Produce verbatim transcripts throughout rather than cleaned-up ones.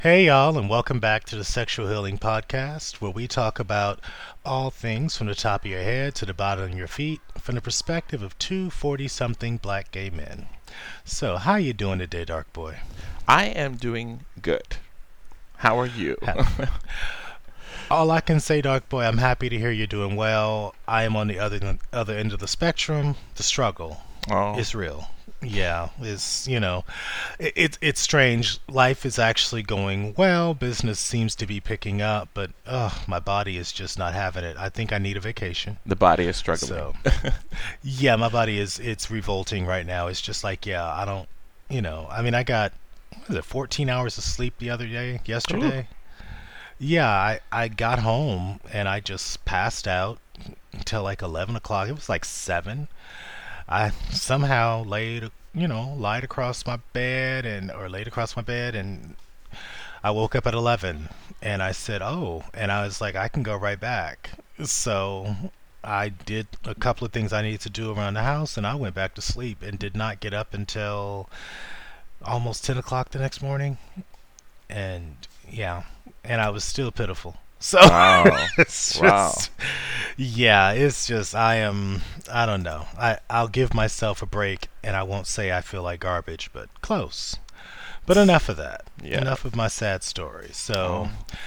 Hey, y'all, and welcome back to the Sexual Healing Podcast, where we talk about all things from the top of your head to the bottom of your feet from the perspective of two forty-something black gay men. So, how you doing today, Dark Boy? I am doing good. How are you? All I can say, Dark Boy, I'm happy to hear you're doing well. I am on the other other end of the spectrum. The struggle Oh, is real. Yeah, it's you know, it, it it's strange. Life is actually going well. Business seems to be picking up, but ugh, my body is just not having it. I think I need a vacation. the body is struggling. So, yeah, my body is it's revolting right now. It's just like, yeah, I don't, you know, I mean, I got what is it, fourteen hours of sleep the other day, Ooh. yesterday. Yeah, I I got home and I just passed out until like eleven o'clock. It was like seven. I somehow laid, you know, lied across my bed and or laid across my bed and I woke up at eleven and I said, "Oh," and I was like, "I can go right back." So I did a couple of things I needed to do around the house and I went back to sleep and did not get up until almost ten o'clock the next morning. And yeah, and I was still pitiful. So Wow. it's Wow. just, yeah, it's just, I am, I don't know. I, I'll give myself a break and I won't say I feel like garbage, but close. But enough of that. Yeah. Enough of my sad story. Oh. So,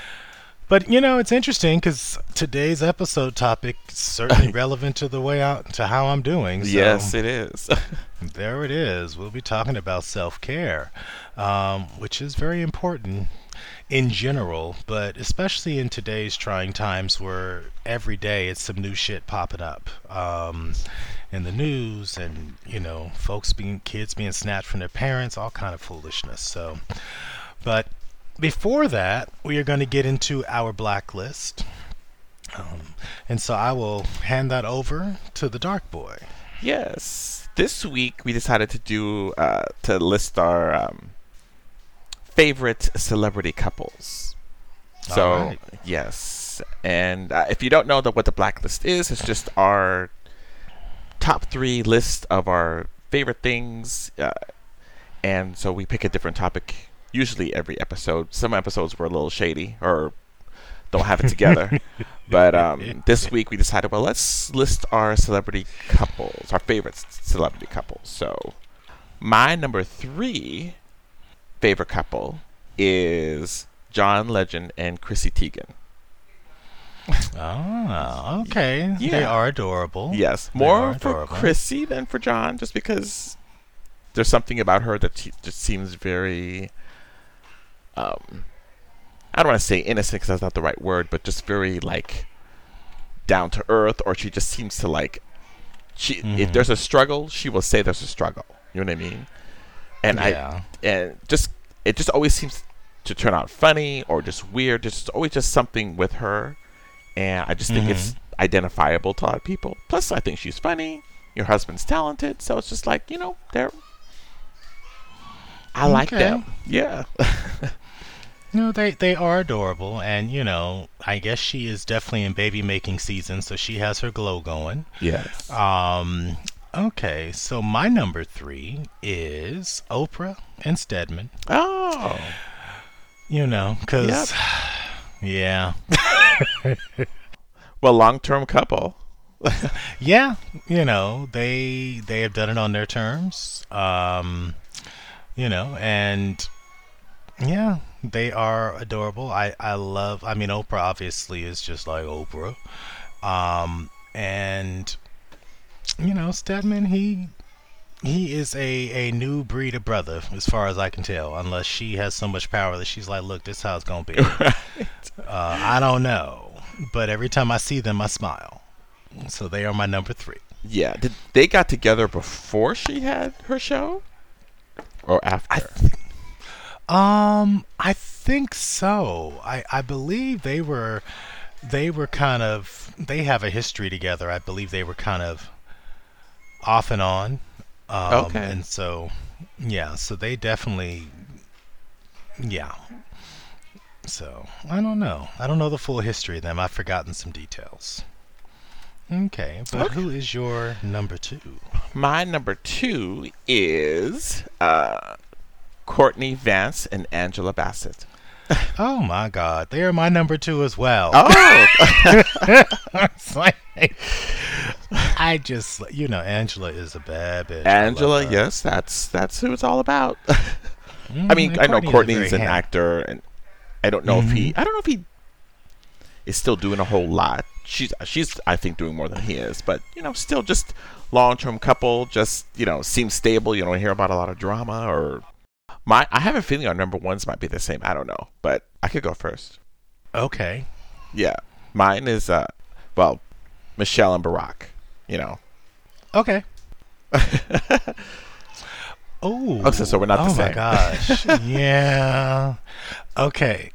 but you know, it's interesting because today's episode topic is certainly relevant to the way I, to how I'm doing. So Yes, it is. there it is. We'll be talking about self care, um, which is very important in general, but especially in today's trying times where every day it's some new shit popping up um, in the news, and you know, folks being kids being snatched from their parents, all kind of foolishness. So, but before that, we are going to get into our blacklist, um, and so I will hand that over to the Dark Boy. Yes. This week we decided to do uh, to list our um, favorite celebrity couples. All So right. yes, and uh, if you don't know that what the blacklist is, it's just our top three list of our favorite things, uh, and so we pick a different topic. Usually every episode. Some episodes were a little shady or don't have it together. But um, this week we decided, well, let's list our celebrity couples, our favorite c- celebrity couples. So my number three favorite couple is John Legend and Chrissy Teigen. Ah, okay. They Yeah. are adorable. Yes, They are more for adorable. Chrissy than for John, just because there's something about her that she just seems very, um, I don't want to say innocent because that's not the right word, but just very like down to earth, or she just seems to like, she if Mhm. there's a struggle, she will say there's a struggle. You know what I mean? And I Yeah. and just it just always seems to turn out funny or just weird. There's always just something with her, and I just think it's Mhm. identifiable to a lot of people. Plus, I think she's funny. Your husband's talented, so it's just like, you know, they're. I like Okay. them. Yeah. No, they they are adorable, and you know, I guess she is definitely in baby making season, so she has her glow going. Yes. Um, okay, so my number three is Oprah and Stedman. Oh. You know, Yep. cause yeah, Well, long-term couple. yeah, you know, they they have done it on their terms. Um, you know, and yeah, they are adorable. I I love. I mean, Oprah obviously is just like Oprah. Um, and you know, Stedman, he he is a a new breed of brother, as far as I can tell. Unless she has so much power that she's like, look, this is how it's gonna be. Right. Uh, I don't know, but every time I see them, I smile. So they are my number three. Yeah. Did they got together before she had her show or I after? th- um I think so. I I believe they were they were kind of they have a history together. I believe they were kind of off and on. Um, Okay. and so, yeah, so they definitely, yeah. So, I don't know. I don't know the full history of them. I've forgotten some details. Okay, but Okay. who is your number two? My number two is uh, Courtney Vance and Angela Bassett. Oh my God, they are my number two as well. Oh, It's like I just, you know, Angela is a bad bitch. I love Angela, her. yes, that's that's who it's all about. I Mm, mean, and I know Courtney is a very Courtney's an hand. actor, and I don't know if Hmm. he. I don't know if he is still doing a whole lot. She's she's I think doing more than he is, but you know, still just long term couple. Just you know, seems stable. You don't hear about a lot of drama or my. I have a feeling our number ones might be the same. I don't know, but I could go first. Okay. Yeah, mine is uh, well, Michelle and Barack. You know. Okay. Okay, so Oh, we're not the oh my same. gosh. Yeah. Okay.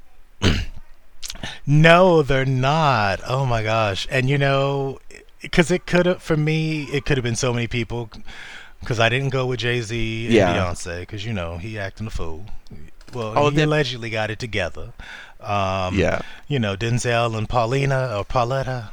No, they're not. Oh my gosh. And you know, because it could have, for me, it could have been so many people. Because I didn't go with Jay Z and Yeah. Beyonce, because you know he acting a fool. Well, Oh, he then allegedly got it together. Um, yeah. you know, Denzel and Paulina or Pauletta.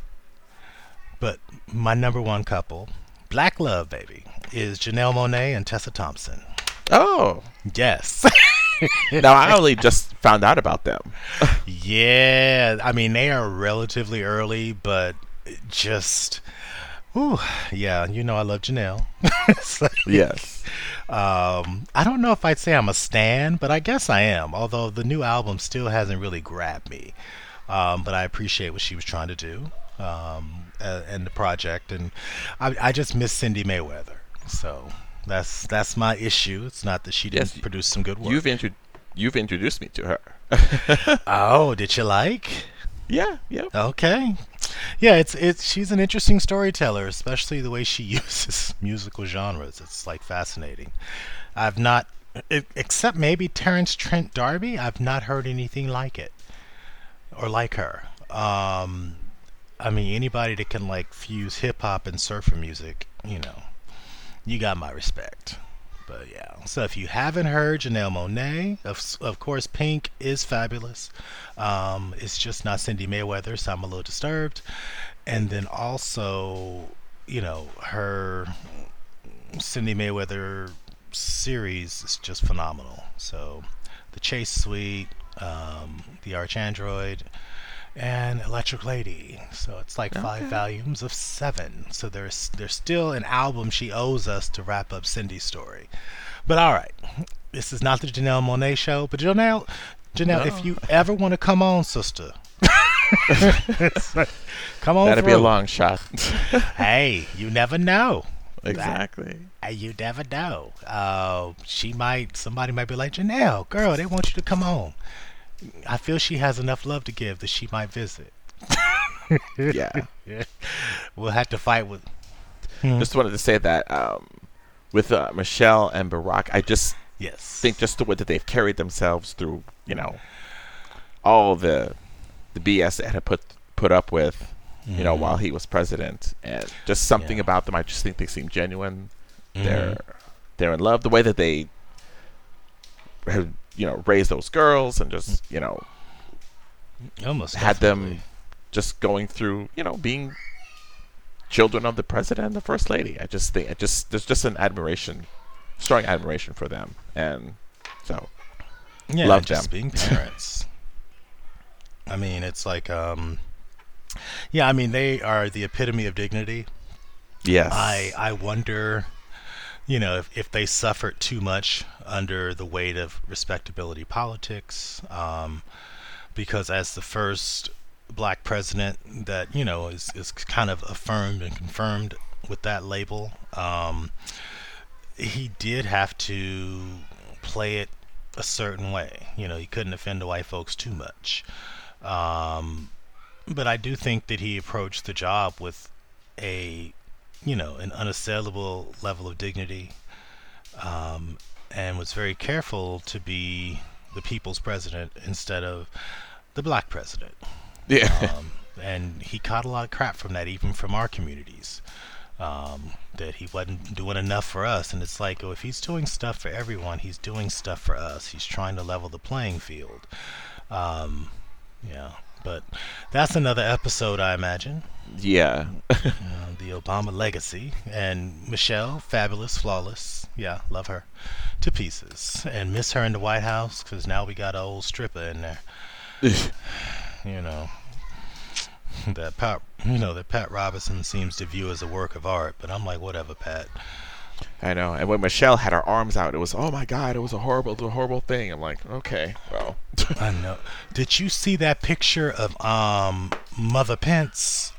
But my number one couple, Black Love, baby, is Janelle Monáe and Tessa Thompson. Oh, Yes. now I only just found out about them. Yeah, I mean they are relatively early, but just, ooh, yeah. You know I love Janelle. It's like, Yes. um, I don't know if I'd say I'm a stan, but I guess I am. Although the new album still hasn't really grabbed me, um, but I appreciate what she was trying to do, um, uh, and the project, and I, I just miss Cindy Mayweather. So that's that's my issue. It's not that she Yes. didn't produce some good You've work. intro- you've introduced me to her. Oh, did you like? Yeah. Yeah. Okay. Yeah, it's it's she's an interesting storyteller, especially the way she uses musical genres. It's like fascinating. I've not e- except maybe Terrence Trent D'Arby, I've not heard anything like it or like her. Um I mean anybody that can like fuse hip hop and surfer music, you know, you got my respect. But yeah, so if you haven't heard Janelle Monáe, of of course, Pink is fabulous. Um, it's just not Cindy Mayweather, so I'm a little disturbed. And then also, you know, her Cindy Mayweather series is just phenomenal. So, The Chase Suite, um, The Archandroid, and Electric Lady. So it's like five Okay. volumes of seven. So there's there's still an album she owes us to wrap up Cindy's story. But all right, this is not the Janelle Monáe show. But Janelle, Janelle, if No. you ever want to come on, sister, it's like, come on That'd be a through. long shot. Hey, you never know. That Exactly. uh, you never know. Uh, she might. Somebody might be like Janelle, girl. They want you to come on. I feel she has enough love to give that she might visit. Yeah. We'll have to fight with. Hmm. Just wanted to say that um, with uh, Michelle and Barack, I just Yes. think just the way that they've carried themselves through, you know, all the the B S they had to put put up with, you know, while Mhm. he was president, and just something Yeah. about them. I just think they seem genuine. Mhm. They're they're in love. The way that they have, you know, raised those girls and just, you know, Almost had definitely. them just going through, you know, being children of the president and the first lady. I just think, I just there's just an admiration, strong admiration for them, and so Yeah, love just them. being parents. I mean, it's like, um, yeah. I mean, they are the epitome of dignity. I Yes. I wonder, you know, if if they suffered too much under the weight of respectability politics. Um, because as the first black president that you know is is kind of affirmed and confirmed with that label, um, he did have to play it a certain way. You know, he couldn't offend the white folks too much. Um, but I do think that he approached the job with a, you know, an unassailable level of dignity, um, and was very careful to be the people's president instead of the black president. Yeah. Um, and he caught a lot of crap from that, even from our communities, um, that he wasn't doing enough for us. And it's like, oh, if he's doing stuff for everyone, he's doing stuff for us. He's trying to level the playing field. Um, yeah. But that's another episode, I imagine. Yeah. Uh, the Obama legacy. And Michelle, fabulous, flawless. Yeah, love her to pieces. And miss her in the White House because now we got an old stripper in there. You know, that Pat, you know, that Pat Robertson seems to view as a work of art. But I'm like, whatever, Pat. I know. And when Michelle had her arms out, it was, oh my God, it was a horrible, it was a horrible thing. I'm like, okay, well. I know. Did you see that picture of um Mother Pence?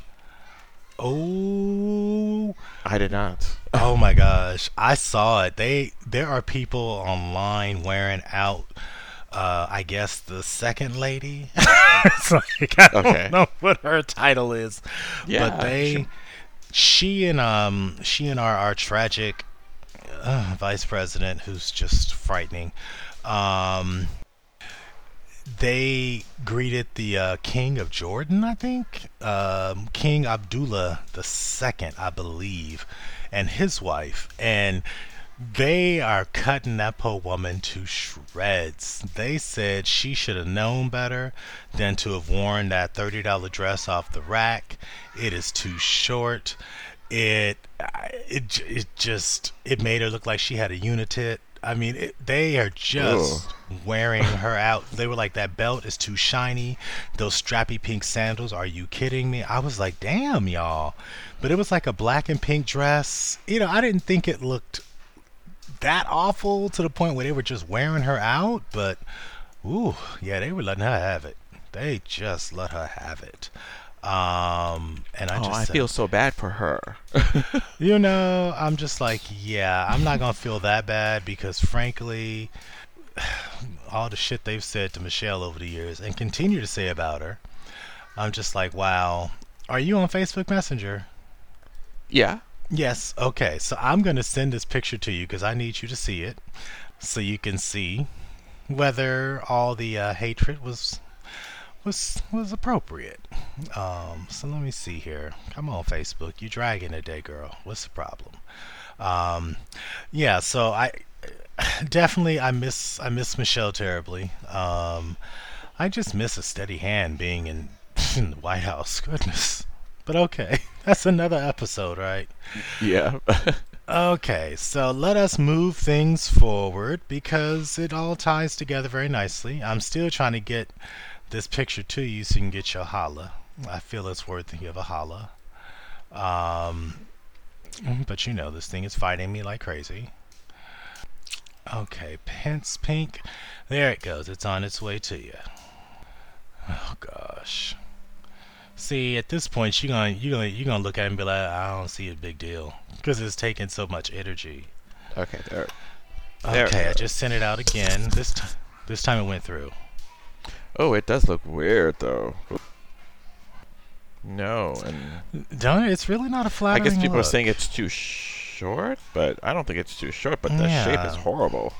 Oh, I did not. oh my gosh, I saw it. They there are people online wearing out. Uh, I guess the second lady. It's like I Okay. don't know what her title is, but Yeah. Sure. they, she and um, she and our our tragic uh, vice president, who's just frightening. Um, they greeted the uh, king of Jordan, I think, um, King Abdullah the Second, I believe, and his wife, and they are cutting that poor woman to shreds. They said she should have known better than to have worn that thirty dollar dress off the rack. It is too short. It it it just it made her look like she had a unitit. I mean, it, they are Oh. just wearing her out. They were like, that belt is too shiny. Those strappy pink sandals. Are you kidding me? I was like, damn, y'all. But it was like a black and pink dress. You know, I didn't think it looked that awful to the point where they were just wearing her out. But, ooh, yeah, they were letting her have it. They just let her have it. Um, and I Oh, just I said, feel so bad for her. you know, I'm just like, yeah, I'm not gonna feel that bad because frankly, all the shit they've said to Michelle over the years and continue to say about her, I'm just like, wow. Are you on Facebook Messenger? Yeah. Yes. Okay. So I'm gonna send this picture to you because I need you to see it, so you can see whether all the uh, hatred was was was appropriate. Um, so let me see here. Come on, Facebook. You dragging today, girl. What's the problem? Um, yeah. So I definitely I miss I miss Michelle terribly. Um, I just miss a steady hand being in, in the White House. Goodness. But okay, that's another episode, right? Yeah. Okay, so let us move things forward because it all ties together very nicely. I'm still trying to get this picture to you so you can get your holla. I feel it's worthy of a holla. Um, but you know, this thing is fighting me like crazy. Okay, Pence Pink. There it goes. It's on its way to you. Oh gosh. See, at this point, you're gonna you're gonna you're gonna look at it and be like, I don't see a big deal because it's taking so much energy. Okay. There. There it Okay, I goes. just sent it out again. This t- this time it went through. Oh, it does look weird though. No, and Don't it? It's really not a I flattering guess people are look. saying it's too short, but I don't think it's too short. But the shape is Yeah. horrible.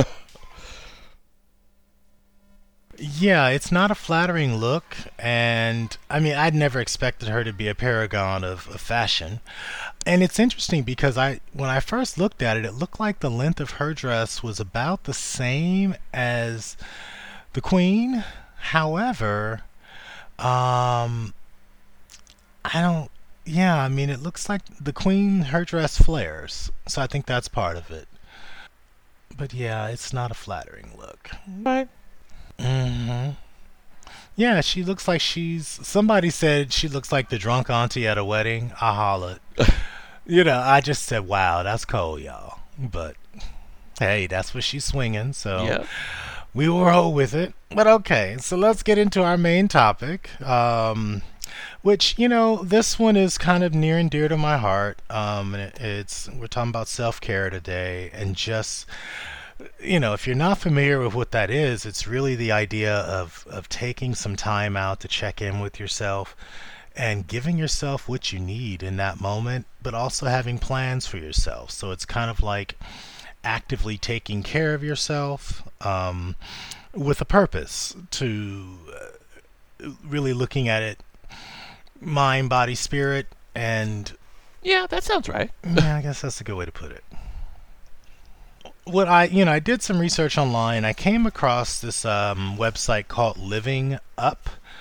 Yeah, it's not a flattering look, and I mean, I'd never expected her to be a paragon of, of fashion. And it's interesting because I, when I first looked at it, it looked like the length of her dress was about the same as the Queen. However, um, I don't. Yeah, I mean, it looks like the Queen, her dress flares, so I think that's part of it. But yeah, it's not a flattering look. But hmm Yeah, she looks like she's. Somebody said she looks like the drunk auntie at a wedding. I hollered. You know, I just said, "Wow, that's cold, y'all." But hey, that's what she's swinging. So yeah. we will roll with it. But okay, so let's get into our main topic. Um, which you know, this one is kind of near and dear to my heart. Um, and it, it's we're talking about self care today, and just you know, if you're not familiar with what that is, it's really the idea of of taking some time out to check in with yourself and giving yourself what you need in that moment, but also having plans for yourself. So it's kind of like actively taking care of yourself um, with a purpose to uh, really looking at it mind, body, spirit, and Yeah, that sounds right. yeah, I guess that's a good way to put it. What I, you know, I did some research online. I came across this um, website called Living Up,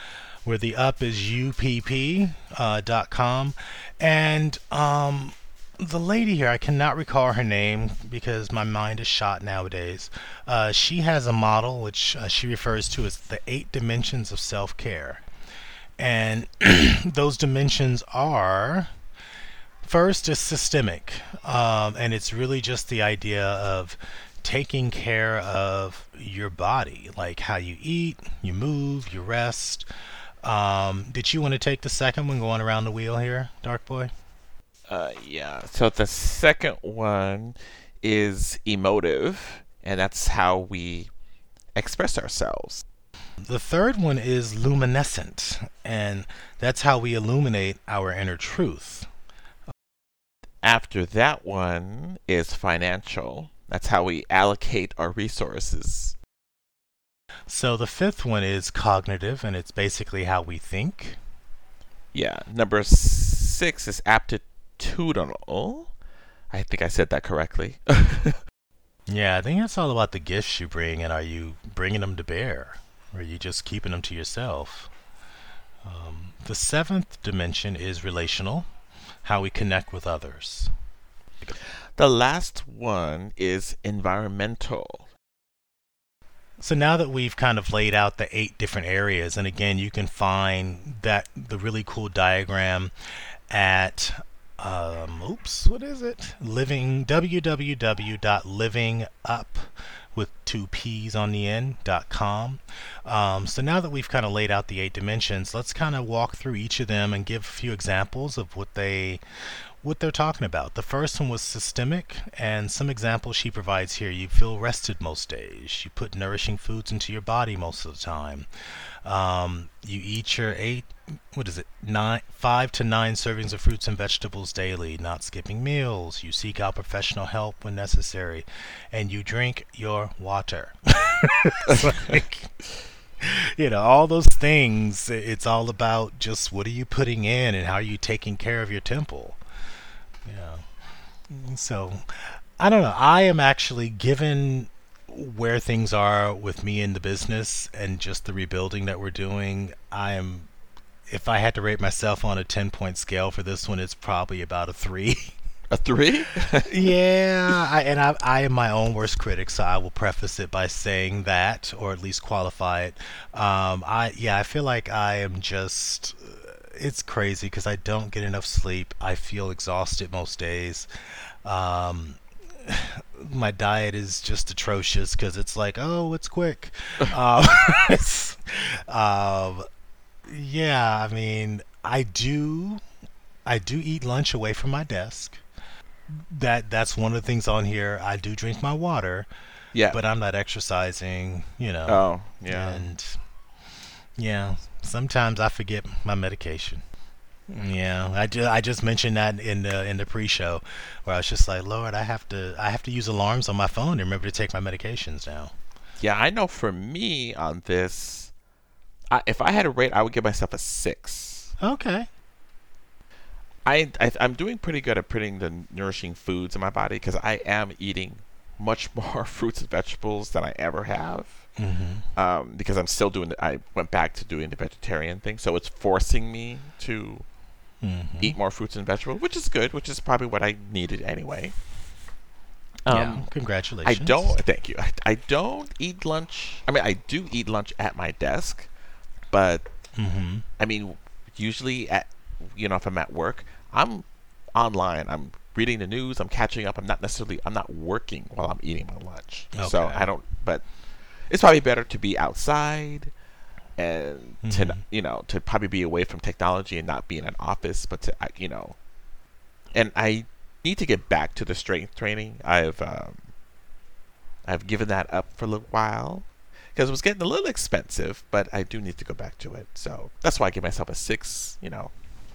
where the up is U P P uh, dot com. And um, the lady here, I cannot recall her name because my mind is shot nowadays. Uh, she has a model which uh, she refers to as the eight dimensions of self care. And those dimensions are, first is systemic, um, and it's really just the idea of taking care of your body, like how you eat, you move, you rest. Um, did you want to take the second one going around the wheel here, Dark Boy? Uh, yeah. So the second one is emotive, and that's how we express ourselves. The third one is luminescent, and that's how we illuminate our inner truth. After that one is financial. That's how we allocate our resources. So the fifth one is cognitive, and it's basically how we think. Yeah. Number six is aptitudinal. I think I said that correctly. Yeah, I think it's all about the gifts you bring, and are you bringing them to bear? Or are you just keeping them to yourself? Um, the seventh dimension is relational, how we connect with others. The last one is environmental. So now that we've kind of laid out the eight different areas, and again, you can find that the really cool diagram at um, oops, what is it? Living w w w dot living up with two P's on the end dot com. Um, so now that we've kind of laid out the eight dimensions, let's kind of walk through each of them and give a few examples of what they what they're talking about. The first one was systemic, and some examples she provides here. You feel rested most days. You put nourishing foods into your body most of the time. Um, you eat your eight, what is it, nine, five to nine servings of fruits and vegetables daily, not skipping meals. You seek out professional help when necessary, and you drink your water. It's like, you know, all those things. It's all about just what are you putting in and how are you taking care of your temple. Yeah. So, I don't know. I am actually, given where things are with me in the business and just the rebuilding that we're doing, I am, if I had to rate myself on a ten point scale for this one, it's probably about a three. A three? Yeah, I, and I, I am my own worst critic, so I will preface it by saying that, or at least qualify it. Um, I yeah, I feel like I am just. It's crazy because I don't get enough sleep. I feel exhausted most days. Um, my diet is just atrocious because it's like, oh, it's quick. um, it's, um, yeah, I mean, I do, I do eat lunch away from my desk. That that's one of the things on here. I do drink my water, Yeah. but I'm not exercising. You know, Oh, yeah. and yeah, sometimes I forget my medication. Yeah, I, ju- I just mentioned that in the in the pre-show, where I was just like, Lord, I have to I have to use alarms on my phone to remember to take my medications now. Yeah, I know for me on this, I, if I had a rate, I would give myself a six. Okay. I, I I'm doing pretty good at putting the nourishing foods in my body because I am eating much more fruits and vegetables than I ever have. Mm-hmm. Um, because I'm still doing. The, I went back to doing the vegetarian thing, so it's forcing me to Mm-hmm. eat more fruits and vegetables, which is good, which is probably what I needed anyway. Yeah. Um, I Congratulations. don't. Thank you. I, I don't eat lunch. I mean, I do eat lunch at my desk, but Mm-hmm. I mean, usually at you know if I'm at work, I'm online. I'm reading the news. I'm catching up. I'm not necessarily. I'm not working while I'm eating my lunch. So Okay. I don't. But it's probably better to be outside and to Mhm. you know to probably be away from technology and not be in an office, but to uh, you know. And I need to get back to the strength training. I've um, I've given that up for a little while because it was getting a little expensive, but I do need to go back to it. So that's why I give myself a six. You know.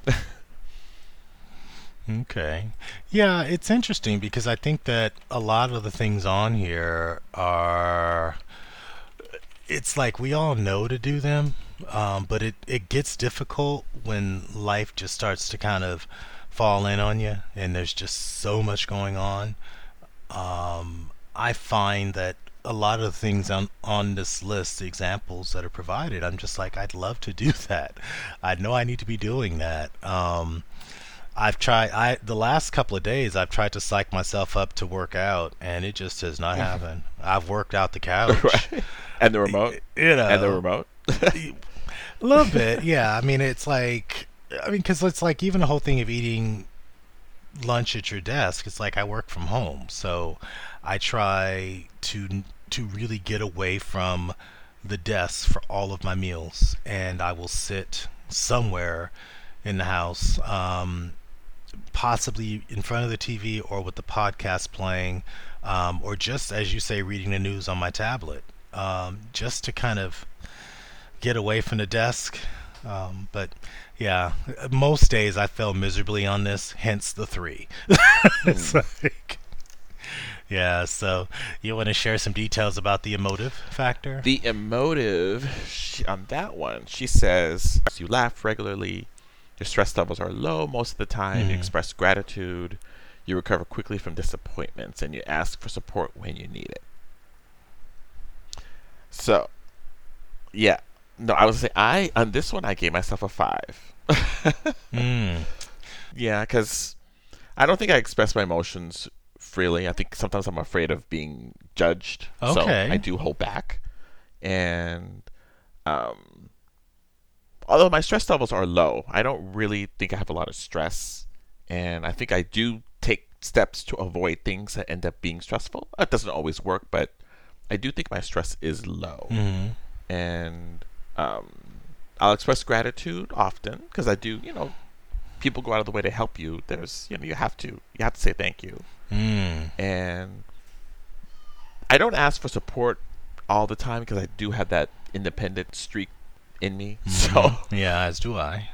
Okay. Yeah, it's interesting because I think that a lot of the things on here are, it's like we all know to do them, um, but it, it gets difficult when life just starts to kind of fall in on you and there's just so much going on. Um, I find that a lot of the things on on this list, the examples that are provided, I'm just like, I'd love to do that. I know I need to be doing that. Um, I've tried. I the last couple of days, I've tried to psych myself up to work out, and it just has not happened. I've worked out the couch, Right. And the remote. you And the know, remote. a little bit. Yeah, I mean, it's like, I mean, because it's like even the whole thing of eating lunch at your desk. It's like I work from home, so I try to to really get away from the desk for all of my meals, and I will sit somewhere in the house, um, possibly in front of the T V or with the podcast playing, um, or just as you say, reading the news on my tablet, um, just to kind of get away from the desk. Um, but yeah, most days I fail miserably on this, hence the three. It's Hmm. like, yeah, so you want to share some details about the emotive factor? The emotive, she, on that one, she says, you laugh regularly, your stress levels are low most of the time, you Mm. express gratitude, you recover quickly from disappointments, and you ask for support when you need it. So, yeah. No, I was saying, I, on this one, I gave myself a five. Mm. Yeah, because I don't think I express my emotions freely. I think sometimes I'm afraid of being judged. So Okay. I do hold back. And um, although my stress levels are low, I don't really think I have a lot of stress. And I think I do take steps to avoid things that end up being stressful. It doesn't always work, but I do think my stress is low. Mm. And um, I'll express gratitude often because I do, you know, people go out of the way to help you. There's, you know, you have to, you have to say thank you. Mm. And I don't ask for support all the time because I do have that independent streak in me. So, Mhm. Yeah, as do I.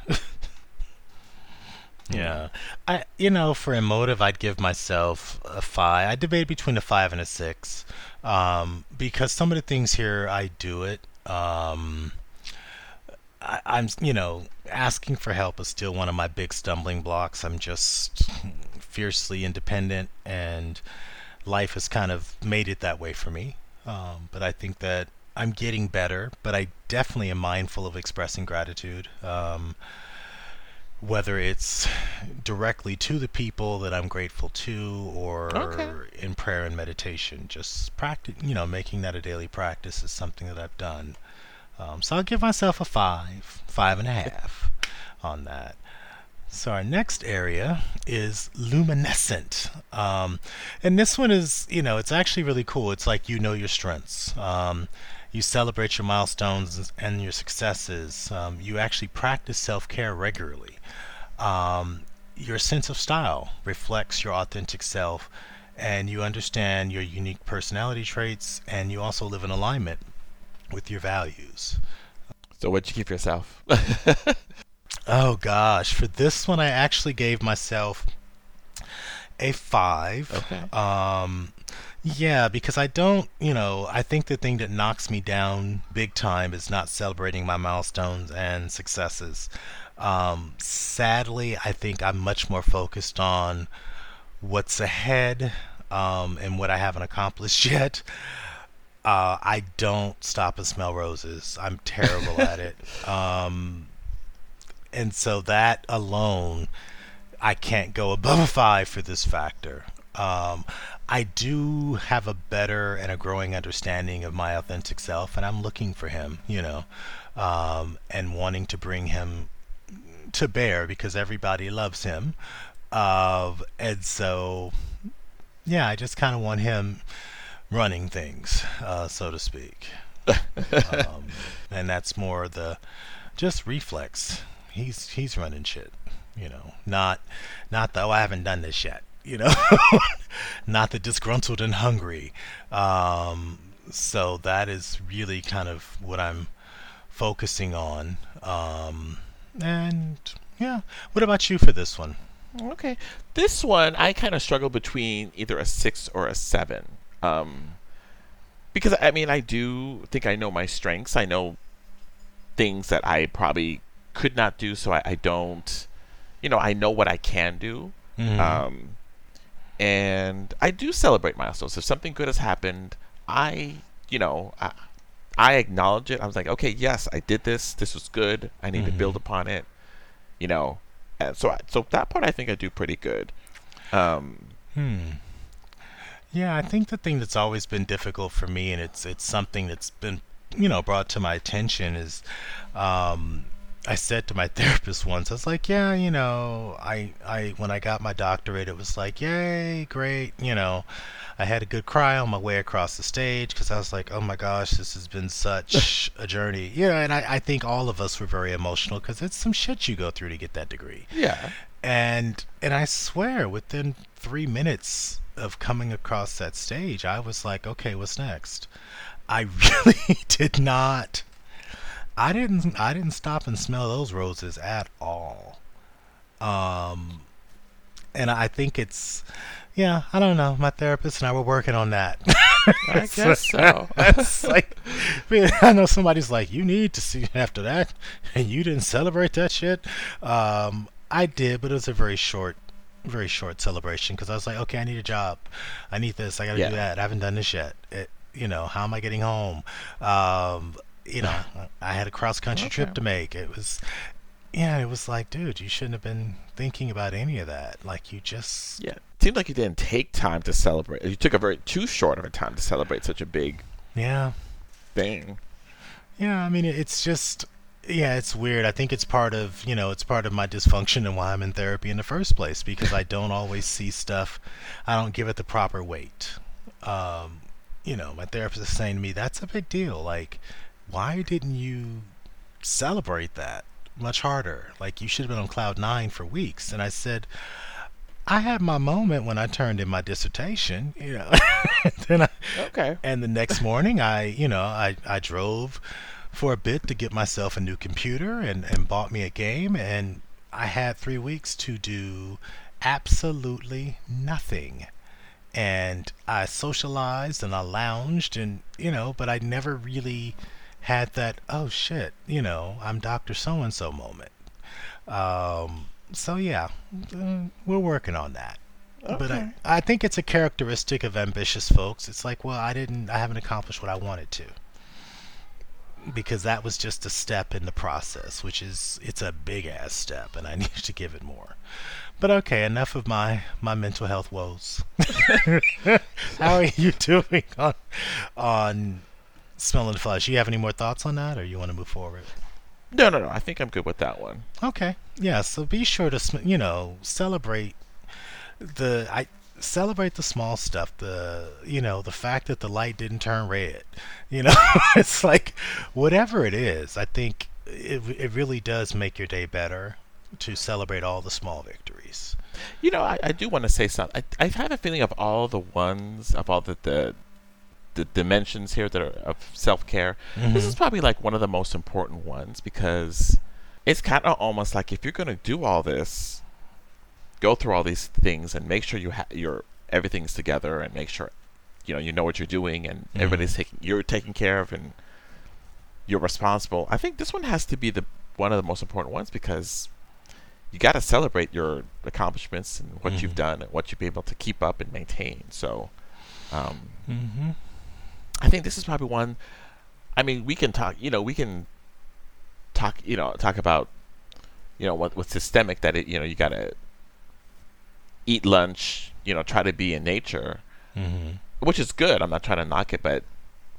Yeah, I you know for emotive, I'd give myself a five. I debate between a five and a six, um, because some of the things here I do it. Um, I, I'm you know asking for help is still one of my big stumbling blocks. I'm just fiercely independent, and life has kind of made it that way for me. Um, but I think that I'm getting better. But I definitely am mindful of expressing gratitude. Um, whether it's directly to the people that I'm grateful to okay. or in prayer and meditation. Just practice, you know, making that a daily practice is something that I've done. Um, so I'll give myself a five, five and a half on that. So our next area is luminescent. Um, and this one is, you know, it's actually really cool. It's like you know your strengths. Um, you celebrate your milestones and your successes. Um, you actually practice self care regularly. Um, your sense of style reflects your authentic self, and you understand your unique personality traits, and you also live in alignment with your values. So what'd you give yourself? Oh gosh, for this one, I actually gave myself a five. Okay. Um, yeah, because I don't, you know, I think the thing that knocks me down big time is not celebrating my milestones and successes. Um, sadly, I think I'm much more focused on what's ahead, um, and what I haven't accomplished yet. Uh, I don't stop and smell roses. I'm terrible at it. Um, and so that alone, I can't go above a five for this factor. Um, I do have a better and a growing understanding of my authentic self, and I'm looking for him, you know, um, and wanting to bring him to bear because everybody loves him. Uh, and so, yeah, I just kind of want him running things, uh, so to speak. Um, and that's more the just reflex. He's he's running shit, you know. Not not the oh I haven't done this yet, you know. Not the disgruntled and hungry. Um, so that is really kind of what I'm focusing on. Um, and yeah, what about you for this one? Okay. This one, I kind of struggle between either a six or a seven. Um, because I mean, I do think I know my strengths. I know things that I probably could not do, so I, I don't. You know, I know what I can do. Mm-hmm. Um, and I do celebrate milestones. If something good has happened, I, you know, I, I acknowledge it. I was like, okay, yes, I did this. This was good. I need to Mm-hmm. build upon it. You know, and so I, so that part I think I do pretty good. Um, Hmm. Yeah, I think the thing that's always been difficult for me, and it's it's something that's been, you know, brought to my attention is, um, I said to my therapist once, I was like, yeah, you know, I I when I got my doctorate, it was like, yay, great, you know, I had a good cry on my way across the stage because I was like, oh my gosh, this has been such a journey, you know, and I, I think all of us were very emotional because it's some shit you go through to get that degree. yeah, and and I swear within three minutes of coming across that stage I was like, okay, what's next? I really did not I didn't I didn't stop and smell those roses at all. um and I think it's, yeah, I don't know, my therapist and I were working on that. I it's, guess so. it's like, man, I know somebody's like, you need to see after that and you didn't celebrate that shit. um I did, but it was a very short very short celebration because I was like, okay, I need a job, I need this, I got to do Yeah. that, I haven't done this yet. It, you know, how am I getting home? Um, you know, I had a cross country Okay. trip to make. It was, yeah, it was like, dude, you shouldn't have been thinking about any of that. Like, you just, Yeah. Seemed like you didn't take time to celebrate. You took a very too short of a time to celebrate such a big yeah, thing. yeah. I mean, it- it's just, yeah, it's weird. I think it's part of, you know, it's part of my dysfunction and why I'm in therapy in the first place because I don't always see stuff, I don't give it the proper weight. Um, you know, my therapist is saying to me, that's a big deal. Like, why didn't you celebrate that much harder? Like, you should have been on cloud nine for weeks. And I said, I had my moment when I turned in my dissertation, you know. and then I, Okay. and the next morning, I, you know, I, I drove for a bit to get myself a new computer and, and bought me a game. And I had three weeks to do absolutely nothing. And I socialized and I lounged and, you know, but I never really had that, oh shit, you know, I'm doctor So and so moment. Um, so yeah, uh, we're working on that. But I, Okay. I think it's a characteristic of ambitious folks. It's like, well, I didn't, I haven't accomplished what I wanted to because that was just a step in the process, which is, it's a big ass step, and I need to give it more. But okay, enough of my my mental health woes. How are you doing on on smelling the flesh? You have any more thoughts on that, or you want to move forward? No, no, no. I think I'm good with that one. Okay, yeah. So be sure to sm- you know, celebrate the I celebrate the small stuff. The, you know, the fact that the light didn't turn red. You know, it's like whatever it is. I think it it really does make your day better to celebrate all the small victories. You know, I, I do want to say something. I, I have a feeling of all the ones, of all the, the, the dimensions here that are of self care, this Hmm. is probably like one of the most important ones because it's kind of almost like if you're going to do all this, go through all these things and make sure you ha- your everything's together and make sure you know you know what you're doing and Hmm. everybody's taking you're taken care of and you're responsible. I think this one has to be the one of the most important ones because you got to celebrate your accomplishments and what you've Hmm. done and what you've been able to keep up and maintain. So, um, Hmm. I think this is probably one. I mean, we can talk. You know, we can talk. You know, talk about you know what what's systemic that it. You know, you got to eat lunch. You know, try to be in nature, Hmm. which is good. I'm not trying to knock it, but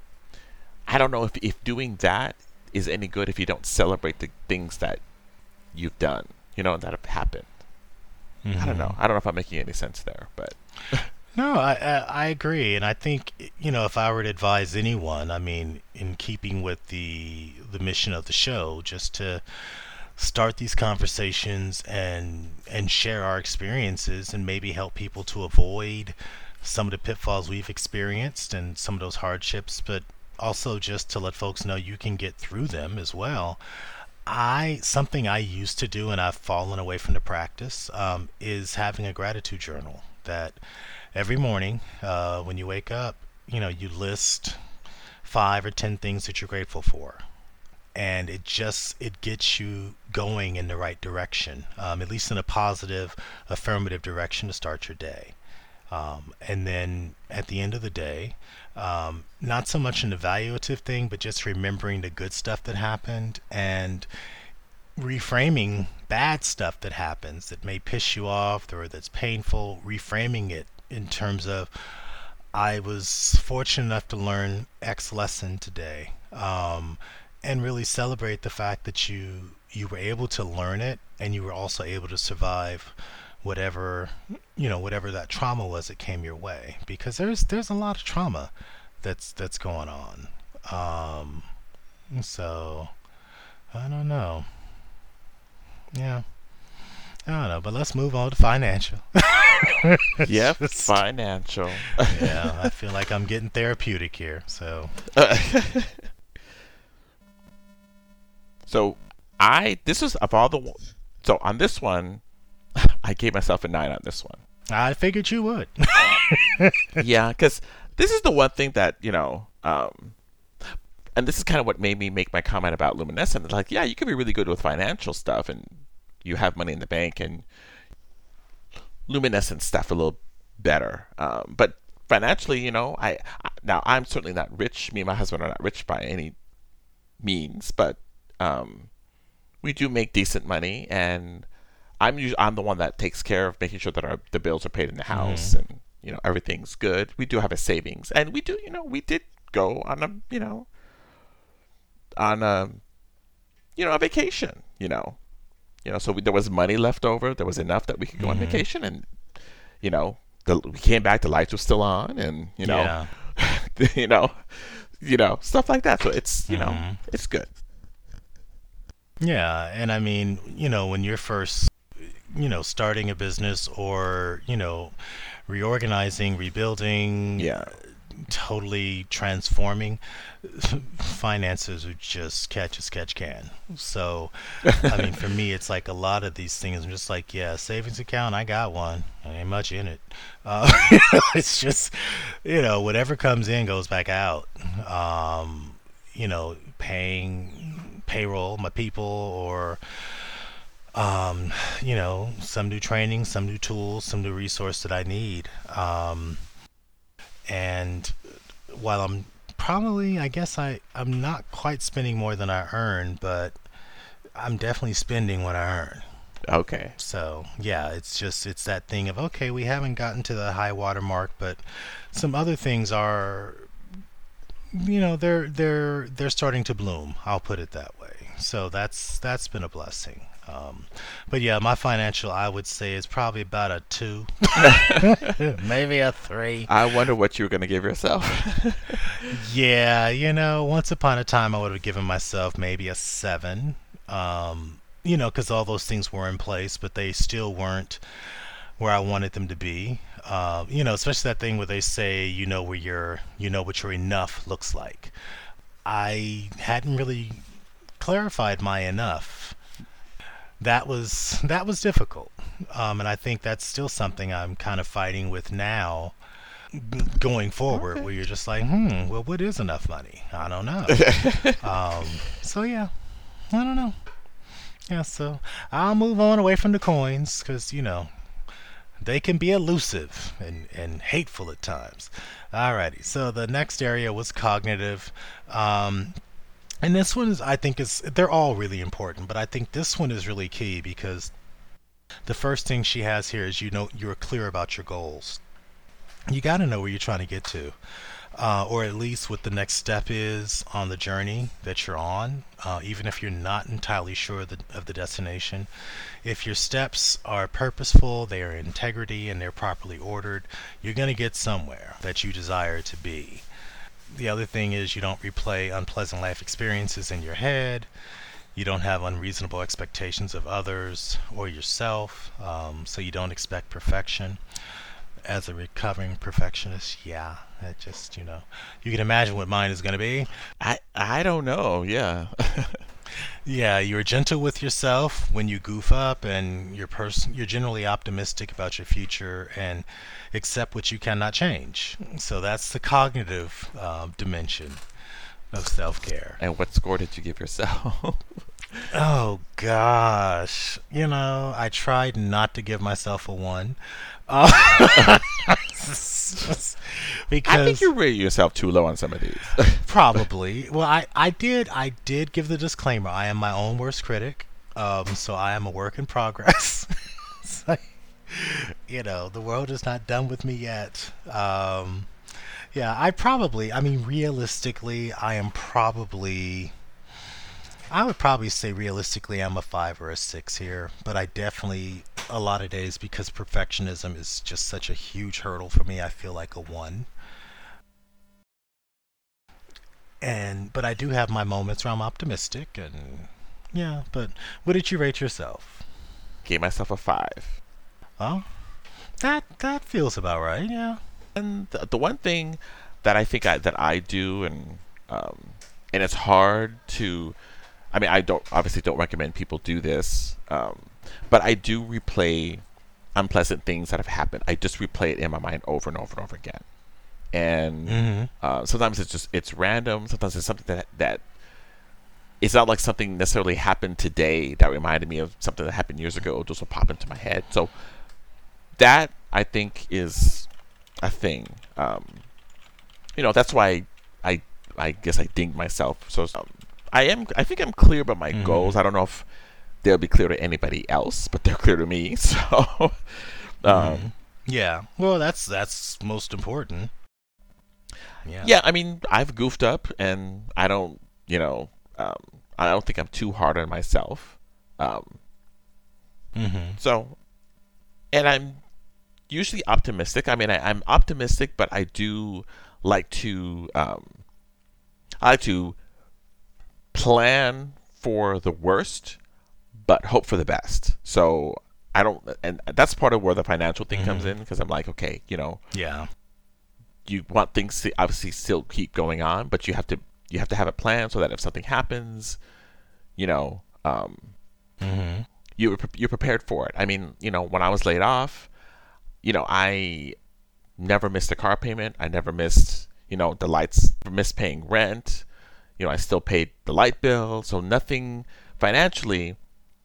I don't know if if doing that is any good if you don't celebrate the things that you've done. You know, that have happened. I don't know. Hmm. I don't know if I'm making any sense there, but No, I, I I agree, and I think, you know, if I were to advise anyone, I mean, in keeping with the the mission of the show, just to start these conversations and and share our experiences and maybe help people to avoid some of the pitfalls we've experienced and some of those hardships, but also just to let folks know you can get through them as well. I Something I used to do and I've fallen away from the practice, um, is having a gratitude journal that every morning, uh, when you wake up, you know, you list five or ten things that you're grateful for, and it just it gets you going in the right direction, um, at least in a positive, affirmative direction to start your day. Um, and then at the end of the day, um, not so much an evaluative thing, but just remembering the good stuff that happened and reframing bad stuff that happens that may piss you off or that's painful, reframing it in terms of I was fortunate enough to learn X lesson today, um, and really celebrate the fact that you you were able to learn it and you were also able to survive whatever you know whatever that trauma was that came your way, because there's there's a lot of trauma that's that's going on. Um, so I don't know. Yeah, I don't know. But let's move on to financial. It's Yep, just financial. yeah. I feel like I'm getting therapeutic here. So So I this was of all the so on this one I gave myself a nine on this one. I figured you would. Yeah, because this is the one thing that you know, um, and this is kind of what made me make my comment about luminescent. Like, yeah, you can be really good with financial stuff, and you have money in the bank, and luminescent stuff a little better. Um, but financially, you know, I, I now I'm certainly not rich. Me and my husband are not rich by any means, but um, we do make decent money, and I'm usually, I'm the one that takes care of making sure that our the bills are paid in the house, Hmm. and you know everything's good. We do have a savings, and we do you know we did go on a you know on a you know a vacation. You know you know so we, there was money left over. There was enough that we could go on Hmm. vacation, and you know the, we came back. The lights were still on, and you know Yeah. you know you know stuff like that. So it's you know Hmm. it's good. Yeah, and I mean, you know, when you're first, you know, starting a business or, you know, reorganizing, rebuilding, Yeah. totally transforming, finances are just catch as catch can. So, I mean, for me, it's like a lot of these things. I'm just like, yeah, savings account, I got one. There ain't much in it. Uh, it's just, you know, whatever comes in goes back out. Um, you know, paying payroll, my people, or um, you know, some new training, some new tools, some new resource that I need. Um, and while I'm probably, I guess I, I'm not quite spending more than I earn, but I'm definitely spending what I earn. Okay. So yeah, it's just it's that thing of okay, we haven't gotten to the high water mark, but some other things are, you know, they're they're they're starting to bloom. I'll put it that way. So that's that's been a blessing. Um, but yeah, my financial I would say is probably about a two, maybe a three. I wonder what you were going to give yourself. Yeah, you know, once upon a time I would have given myself maybe a seven. Um, you know, because all those things were in place, but they still weren't where I wanted them to be. Uh, you know, especially that thing where they say, you know, where your, you know, what your enough looks like. I hadn't really clarified my enough. That was that was difficult, um, and I think that's still something I'm kind of fighting with now, going forward. Okay. Where you're just like, hmm, well, what is enough money? I don't know. Um, so yeah, I don't know. Yeah, so I'll move on away from the coins because you know they can be elusive and, and hateful at times. Alrighty, so the next area was cognitive. Um, and this one is, I think, is they're all really important, but I think this one is really key because the first thing she has here is you know you're clear about your goals. You got to know where you're trying to get to, uh, or at least what the next step is on the journey that you're on, uh, even if you're not entirely sure of the, of the destination. If your steps are purposeful, they are in integrity, and they're properly ordered, you're going to get somewhere that you desire to be. The other thing is you don't replay unpleasant life experiences in your head. You don't have unreasonable expectations of others or yourself, um, so you don't expect perfection. As a recovering perfectionist, yeah, it just, you know, you can imagine what mine is going to be. I I don't know. Yeah. Yeah, you're gentle with yourself when you goof up, and you're person you're generally optimistic about your future and accept what you cannot change. So that's the cognitive uh, dimension of self care. And what score did you give yourself? Oh gosh. You know, I tried not to give myself a one. Uh, I think because you're rating yourself too low on some of these. probably. Well, I I did I did give the disclaimer. I am my own worst critic. Um so I am a work in progress. So, you know, the world is not done with me yet. Um yeah, I probably I mean realistically, I am probably I would probably say realistically I'm a five or a six here, but I definitely a lot of days because perfectionism is just such a huge hurdle for me. I feel like a one, and but I do have my moments where I'm optimistic, and yeah. But what did you rate yourself? Gave myself a five. Oh, that that feels about right. Yeah. And the, the one thing that I think I, that I do, and um, and it's hard to. I mean, I don't obviously don't recommend people do this, um, but I do replay unpleasant things that have happened. I just replay it in my mind over and over and over again. And Mm-hmm. uh, sometimes it's just it's random. Sometimes it's something that that it's not like something necessarily happened today that reminded me of something that happened years ago. It just will pop into my head. So that I think is a thing. Um, you know, that's why I I guess I dinged myself. So um, I am I think I'm clear about my Mm-hmm. goals. I don't know if they'll be clear to anybody else, but they're clear to me. So Mm-hmm. um, Yeah. Well, that's that's most important. Yeah. yeah, I mean, I've goofed up, and I don't, you know, um, I don't think I'm too hard on myself. Um, Mm-hmm. so, and I'm usually optimistic. I mean, I, I'm optimistic, but I do like to, um, I like to plan for the worst, but hope for the best. So I don't, and that's part of where the financial thing comes Mm-hmm. in because I'm like, okay, you know, Yeah. you want things to obviously still keep going on, but you have to you have to have a plan so that if something happens, you know, um, Mm-hmm. you you're prepared for it. I mean, you know, when I was laid off, you know, I never missed a car payment. I never missed, you know, the lights, missed paying rent. You know, I still paid the light bill, so nothing financially.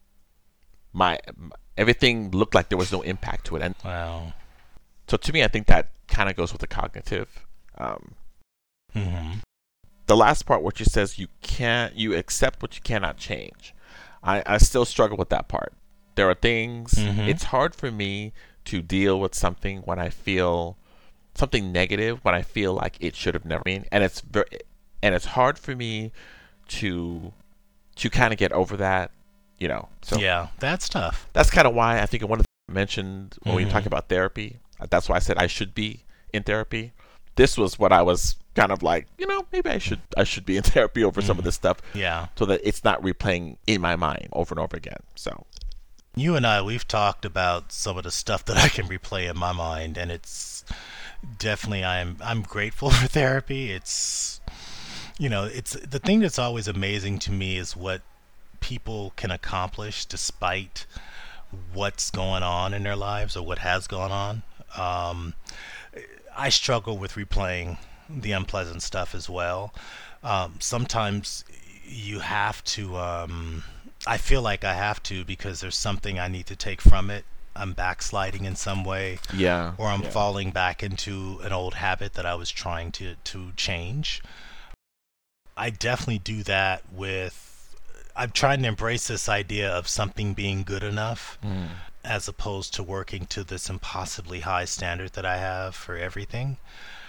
My everything looked like there was no impact to it, and Wow. so to me, I think that kind of goes with the cognitive. Um, Mm-hmm. the last part, which it says you can't, you accept what you cannot change. I, I still struggle with that part. There are things, Mm-hmm. it's hard for me to deal with something when I feel something negative, when I feel like it should have never been. And it's very, and it's hard for me to, to kind of get over that, you know. So Yeah, that's tough. that's kind of why I think one of the mentioned when we talk Mm-hmm. about therapy. That's why I said I should be in therapy. This was what I was kind of like, you know, maybe I should I should be in therapy over some of Mm-hmm. this stuff Yeah. so that it's not replaying in my mind over and over again. So You and I, we've talked about some of the stuff that I can replay in my mind, and it's definitely I'm I'm grateful for therapy. It's you know, it's the thing that's always amazing to me is what people can accomplish despite what's going on in their lives or what has gone on. Um, I struggle with replaying the unpleasant stuff as well. Um, sometimes you have to. Um, I feel like I have to because there's something I need to take from it. I'm backsliding in some way, yeah, or I'm yeah, falling back into an old habit that I was trying to to change. I definitely do that with. I'm trying to embrace this idea of something being good enough mm, as opposed to working to this impossibly high standard that I have for everything.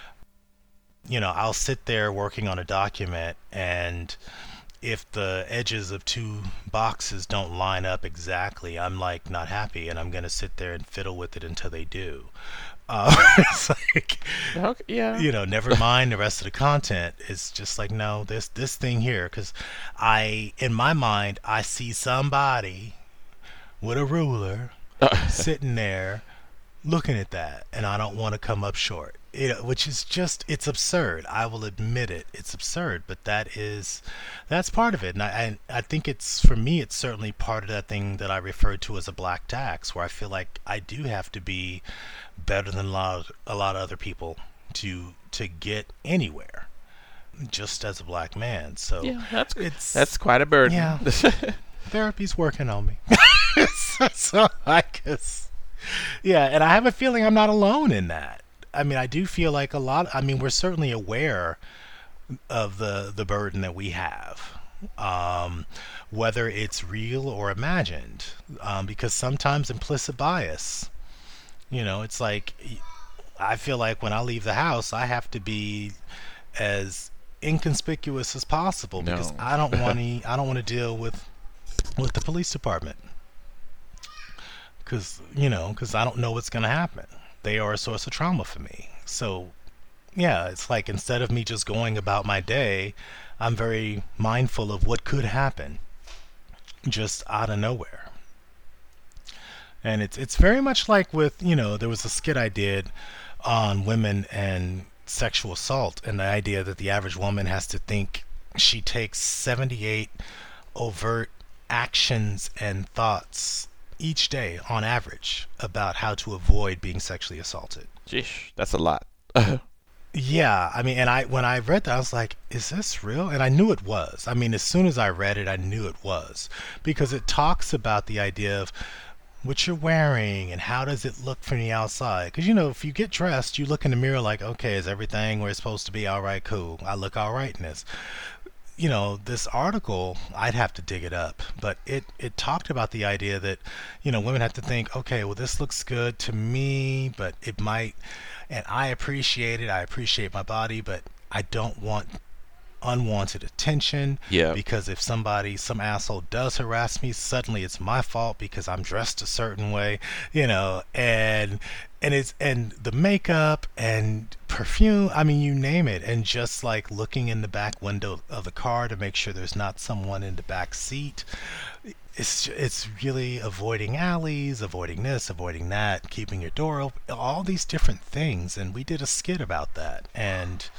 You know, I'll sit there working on a document, and if the edges of two boxes don't line up exactly, I'm like not happy, and I'm going to sit there and fiddle with it until they do. Uh, it's like, okay, yeah, you know, never mind the rest of the content. It's just like, no, this this thing here, because I, in my mind, I see somebody with a ruler sitting there looking at that, and I don't want to come up short. You know, which is just it's absurd. I will admit it. It's absurd, but that is that's part of it. And I I, I think it's for me it's certainly part of that thing that I refer to as a black tax where I feel like I do have to be better than a lot of, a lot of other people to to get anywhere just as a black man. So yeah. That's it's that's quite a burden. yeah. Therapy's working on me. so, so I guess, yeah, and I have a feeling I'm not alone in that. I mean, I do feel like a lot. I mean, we're certainly aware of the the burden that we have, um, whether it's real or imagined, um, because sometimes implicit bias. You know, it's like I feel like when I leave the house, I have to be as inconspicuous as possible because No. I don't want to. I don't want to deal with with the police department because you know because I don't know what's going to happen. They are a source of trauma for me. So yeah, it's like instead of me just going about my day, I'm very mindful of what could happen just out of nowhere. And it's it's very much like with, you know, there was a skit I did on women and sexual assault and the idea that the average woman has to think she takes seventy-eight overt actions and thoughts each day on average about how to avoid being sexually assaulted. Jeez, that's a lot. Yeah, I mean, and I when I read that, I was like, "Is this real?" And I knew it was. I mean, as soon as I read it, I knew it was because it talks about the idea of what you're wearing and how does it look from the outside. Because you know, if you get dressed, you look in the mirror like, "Okay, is everything where it's supposed to be? All right, cool. I look all right in this." You know, this article, I'd have to dig it up, but it it talked about the idea that, you know, women have to think, okay, well, this looks good to me, but it might, and I appreciate it. I appreciate my body, but I don't want unwanted attention Yeah. because if somebody, some asshole does harass me, suddenly it's my fault because I'm dressed a certain way, you know, and and it's and the makeup and perfume, I mean you name it, and just like looking in the back window of the car to make sure there's not someone in the back seat. It's it's really avoiding alleys, avoiding this, avoiding that, keeping your door open, all these different things, and we did a skit about that. And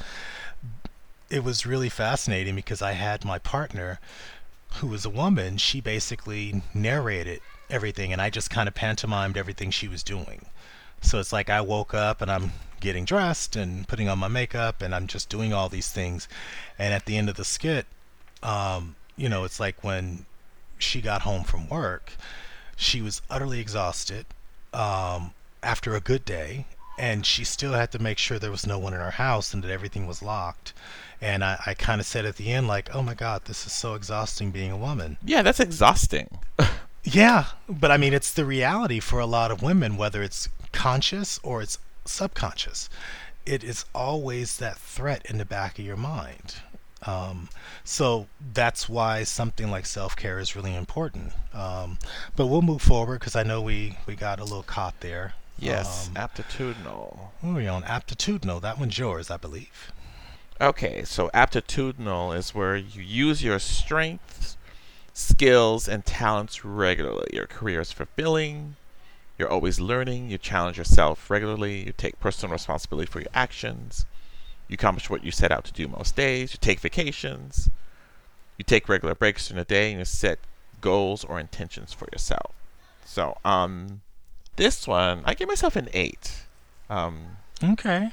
it was really fascinating because I had my partner, who was a woman, she basically narrated everything, and I just kind of pantomimed everything she was doing. So it's like I woke up and I'm getting dressed and putting on my makeup, and I'm just doing all these things. And at the end of the skit, um, you know, it's like when she got home from work, she was utterly exhausted um, after a good day, and she still had to make sure there was no one in her house and that everything was locked. And I, I kind of said at the end, like, oh my God, this is so exhausting being a woman. Yeah, that's exhausting. Yeah, but I mean, it's the reality for a lot of women, whether it's conscious or it's subconscious. It is always that threat in the back of your mind. Um, so that's why something like self care is really important. Um, but we'll move forward because I know we, we got a little caught there. Yes, Um, aptitudinal. where are we on? Aptitudinal. That one's yours, I believe. Okay, so aptitudinal is where you use your strengths, skills, and talents regularly. Your career is fulfilling. You're always learning. You challenge yourself regularly. You take personal responsibility for your actions. You accomplish what you set out to do most days. You take vacations. You take regular breaks during the day, and you set goals or intentions for yourself. So, um, this one, I give myself an eight. Um, Okay.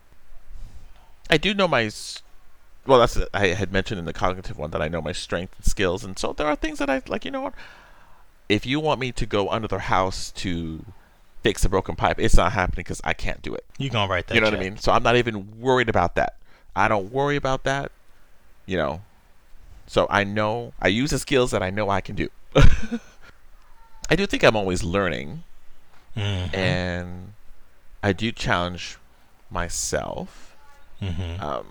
I do know my, s- well, that's I had mentioned in the cognitive one that I know my strengths and skills, and so there are things that I like. You know what? If you want me to go under the house to fix a broken pipe, it's not happening because I can't do it. You gonna write that You know what I check. mean? So I'm not even worried about that. I don't worry about that. You know. So I know I use the skills that I know I can do. I do think I'm always learning, Mm-hmm. and I do challenge myself. Mm-hmm. Um,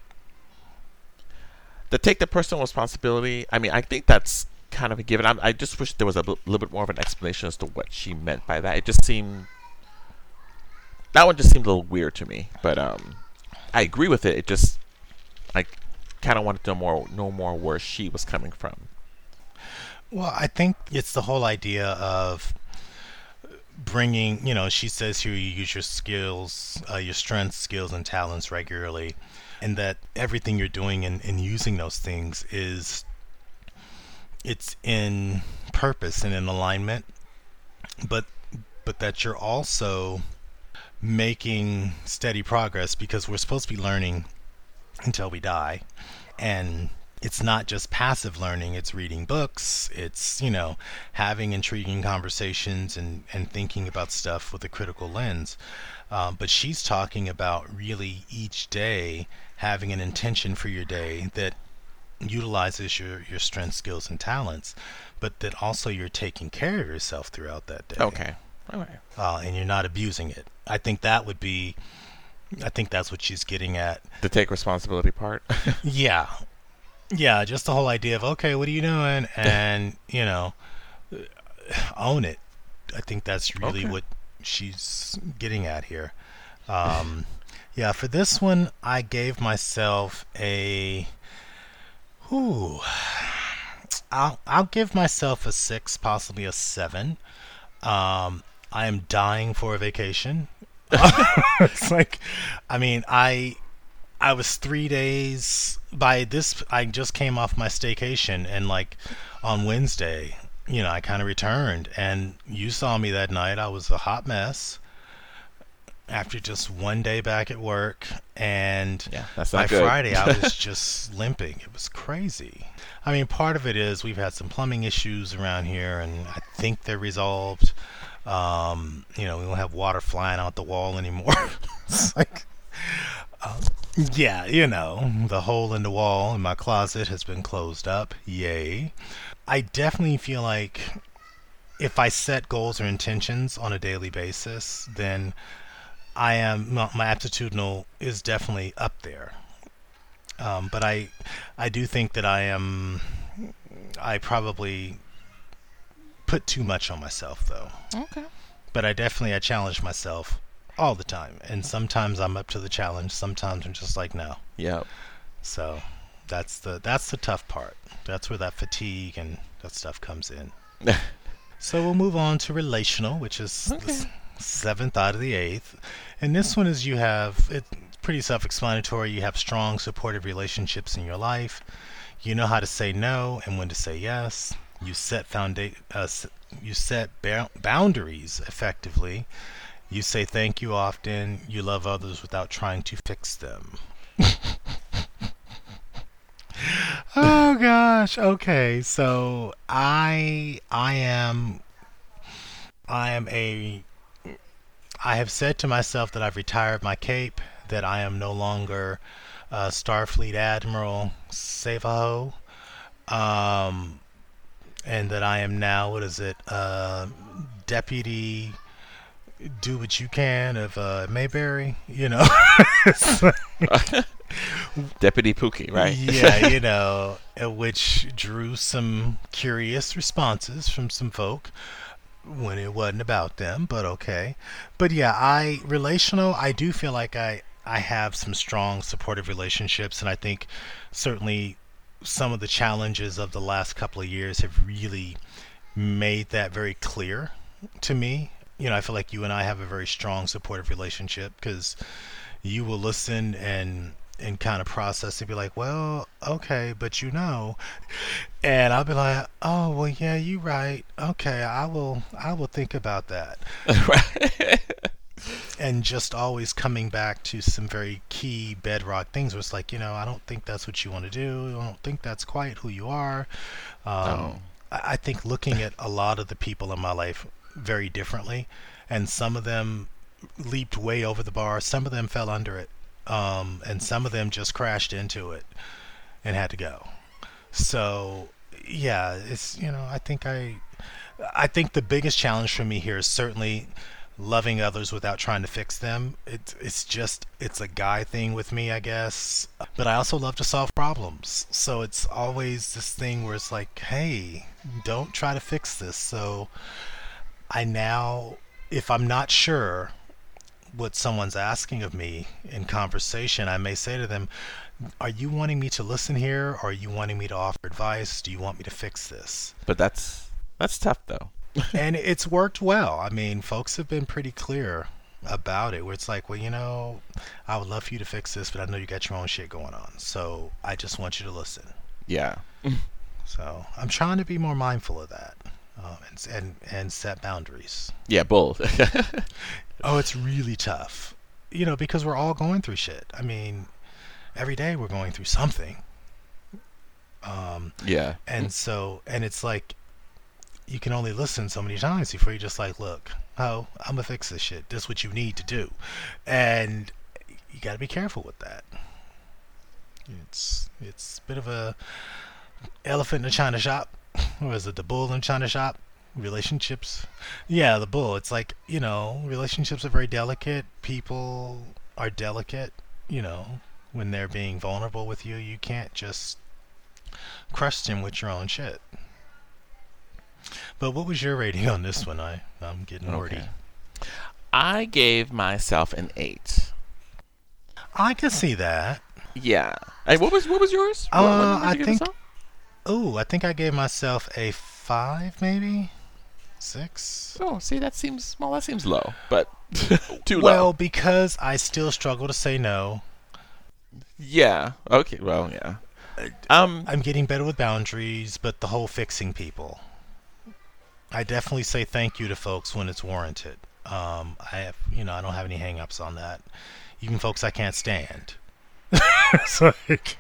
to take the personal responsibility, I mean, I think that's kind of a given. I'm, I just wish there was a b- little bit more of an explanation as to what she meant by that. It just seemed that one just seemed a little weird to me, but um, I agree with it. It just I kind of wanted to know more, know more where she was coming from. Well, I think it's the whole idea of bringing, you know, she says here you use your skills, uh, your strengths, skills, and talents regularly, and that everything you're doing and, and using those things is it's in purpose and in alignment, but but that you're also making steady progress because we're supposed to be learning until we die, and it's not just passive learning, it's reading books, it's, you know, having intriguing conversations and, and thinking about stuff with a critical lens. Um, but she's talking about really each day having an intention for your day that utilizes your, your strengths, skills, and talents, but that also you're taking care of yourself throughout that day. Okay. Okay. Uh, and you're not abusing it. I think that would be, I think that's what she's getting at. The take responsibility part. Yeah. Yeah, just the whole idea of, okay, what are you doing? And, you know, own it. I think that's really Okay. what she's getting at here. Um, yeah, for this one, I gave myself a. Whew, I'll I'll give myself a six, possibly a seven. Um, I am dying for a vacation. It's like, I mean, I I was three days by this. I just came off my staycation, and like on Wednesday, you know, I kind of returned, and you saw me that night. I was a hot mess after just one day back at work, and Yeah, that's by not good. Friday I was just limping. It was crazy. I mean, part of it is we've had some plumbing issues around here, and I think they're resolved. Um, you know, we don't have water flying out the wall anymore. It's like, um, yeah, you know, the hole in the wall in my closet has been closed up. Yay. I definitely feel like if I set goals or intentions on a daily basis, then I am my, my aptitudinal is definitely up there. Um, but I, I do think that I am, I probably put too much on myself though. Okay. But I definitely I challenge myself all the time, and sometimes I'm up to the challenge. Sometimes I'm just like no. Yep. So that's the that's the tough part. That's where that fatigue and that stuff comes in. So we'll move on to relational, which is the Okay. s- seventh out of the eighth. And this one is you have it's pretty self-explanatory. You have strong, supportive relationships in your life. You know how to say no and when to say yes. You set founda- uh, s- you set ba- boundaries effectively. You say thank you often. You love others without trying to fix them. Oh gosh. Okay. So I I am I am a I have said to myself that I've retired my cape, that I am no longer uh, Starfleet Admiral Savaho, um, and that I am now, what is it, uh, Deputy Do What You Can of uh, Mayberry, you know? It's like- Deputy Pookie, right? Yeah, you know, uh, which drew some curious responses from some folk when it wasn't about them, but okay. But yeah, I relational, I do feel like I I have some strong supportive relationships, and I think certainly some of the challenges of the last couple of years have really made that very clear to me. You know, I feel like you and I have a very strong supportive relationship because you will listen and and kind of process and be like, well, okay, but you know, and I'll be like, oh, well, yeah, you're right. Okay, I will, I will think about that. Right. And just always coming back to some very key bedrock things where it's like, you know, I don't think that's what you want to do. I don't think that's quite who you are. Oh. Um, I I think looking at a lot of the people in my life very differently, and some of them leaped way over the bar, some of them fell under it, um, and some of them just crashed into it and had to go. So yeah, it's you know I think I I think the biggest challenge for me here is certainly loving others without trying to fix them. It's it's just it's a guy thing with me, I guess. But I also love to solve problems. So it's always this thing where it's like, hey, don't try to fix this. So I now, if I'm not sure what someone's asking of me in conversation, I may say to them, are you wanting me to listen here, or are you wanting me to offer advice? Do you want me to fix this? But that's that's tough though. And it's worked well. I mean, folks have been pretty clear about it, where it's like, well, you know, I would love for you to fix this, but I know you got your own shit going on. So I just want you to listen. Yeah. So I'm trying to be more mindful of that, um, and, and and set boundaries. Yeah, bold. Oh, it's really tough, you know, because we're all going through shit. I mean, every day we're going through something. Um, Yeah. and so, and it's like you can only listen so many times before you just like, look, oh, I'm gonna fix this shit. This is what you need to do, and you got to be careful with that. It's it's a bit of a elephant in a china shop, or is it the bull in a china shop? Relationships, yeah, the bull. It's like, you know, relationships are very delicate. People are delicate. You know, when they're being vulnerable with you, you can't just crush them with your own shit. But what was your rating on this one? I I'm getting wordy. Okay. I gave myself an eight. I can see that. Yeah. Hey, what was what was yours? What, what Uh, number I did you give think. yourself? Oh, I think I gave myself a five, maybe six. Oh, see, that seems well. That seems low, but too low. Well, because I still struggle to say no. Yeah. Okay. Well, yeah. Um. I'm getting better with boundaries, but the whole fixing people. I definitely say thank you to folks when it's warranted. Um, I have, you know, I don't have any hang-ups on that. Even folks I can't stand. It's like,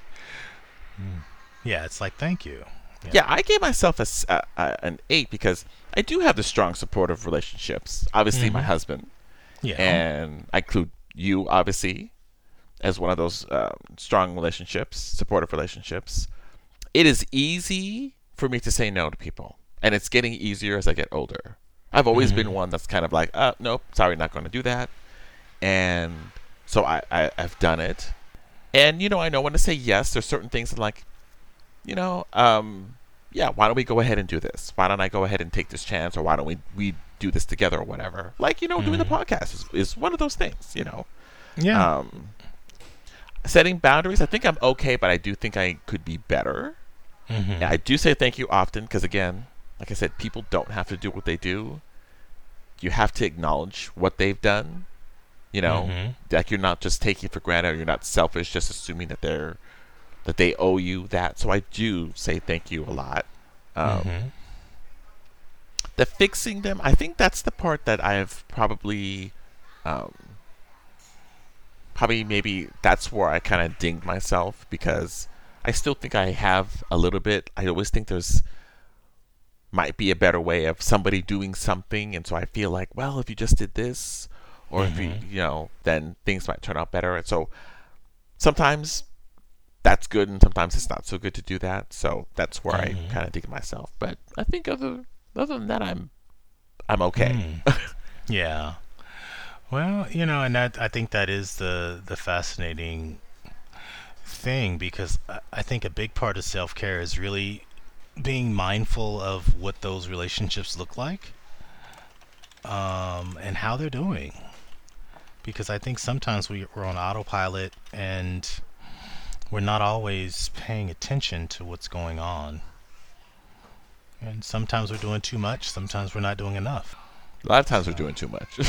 yeah, it's like thank you. Yeah. Yeah, I gave myself a, s- a- a- an eight because I do have the strong supportive relationships. Obviously, my Mhm. husband, Yeah. and I include you, obviously, as one of those um, strong relationships, supportive relationships. It is easy for me to say no to people, and it's getting easier as I get older. I've always been Mhm. one that's kind of like, uh, nope, sorry, not going to do that, and so I, I I've done it, and you know I know when to say yes. There's certain things that like, you know, um, yeah, why don't we go ahead and do this? Why don't I go ahead and take this chance, or why don't we we do this together, or whatever? Like, you know, doing the Mhm. podcast is, is one of those things, you know. Yeah. Um, setting boundaries, I think I'm okay, but I do think I could be better. Mhm. Yeah, I do say thank you often because, again, like I said, people don't have to do what they do. You have to acknowledge what they've done. You know, Mhm. like you're not just taking it for granted, or you're not selfish, just assuming that they're that they owe you that. So I do say thank you a lot. Um, Mhm. the fixing them, I think that's the part that I've probably, um, probably maybe that's where I kind of dinged myself because I still think I have a little bit. I always think there's might be a better way of somebody doing something, and so I feel like, well, if you just did this, or if you, Mhm. you know, then things might turn out better. And so sometimes that's good, and sometimes it's not so good to do that. So that's where I Mhm. kind of dig myself. But I think other other than that, I'm I'm okay. Mm. Yeah. Well, you know, and that I think that is the the fascinating thing because I, I think a big part of self care is really being mindful of what those relationships look like, um, and how they're doing. Because I think sometimes we, we're on autopilot and we're not always paying attention to what's going on. And sometimes we're doing too much, sometimes we're not doing enough. A lot of times we're So, doing too much.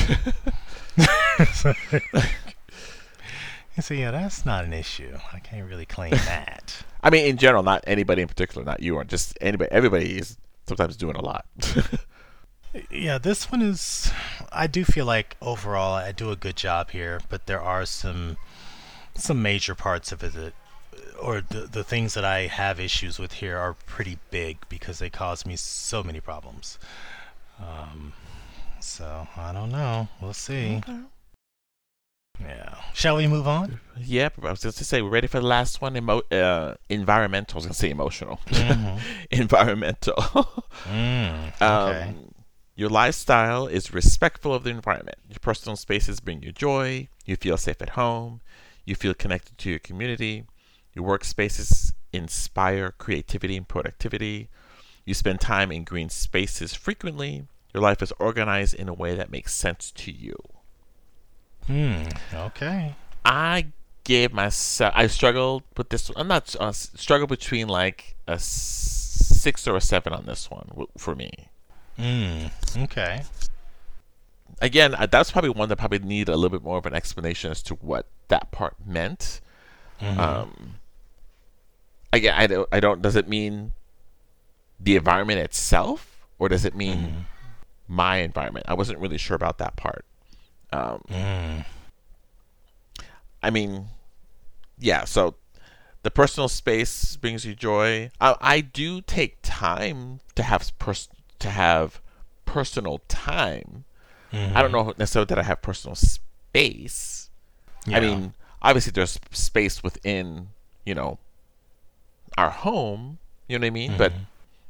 you see, yeah, that's not an issue. I can't really claim that. I mean, in general, not anybody in particular, not you, or just anybody. Everybody is sometimes doing a lot. Yeah, this one is. I do feel like overall I do a good job here, but there are some some major parts of it that, or the the things that I have issues with here are pretty big because they cause me so many problems. Um, so I don't know. We'll see. Okay. Yeah. Shall we move on? Yep. I was just to say, we're ready for the last one. Emo- uh, environmental. I was gonna say emotional. Mm-hmm. Environmental. Mm, okay. um, your lifestyle is respectful of the environment. Your personal spaces bring you joy. You feel safe at home. You feel connected to your community. Your workspaces inspire creativity and productivity. You spend time in green spaces frequently. Your life is organized in a way that makes sense to you. Hmm. Okay. I gave myself. I struggled with this. I'm not uh, struggled between like a s- six or a seven on this one w- for me. Hmm. Okay. Again, uh, that's probably one that probably need a little bit more of an explanation as to what that part meant. Mm-hmm. Um, again, I don't. I don't. Does it mean the environment itself, or does it mean Mm-hmm. my environment? I wasn't really sure about that part. Um, Mm. I mean, yeah. So the personal space brings you joy. I, I do take time to have pers- to have personal time. I don't Mm-hmm. know necessarily that I have personal space. I Yeah. mean, obviously there's space within, you know, our home. You know what I mean? But Mm-hmm.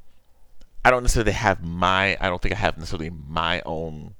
I don't necessarily have my. I don't think I have necessarily my own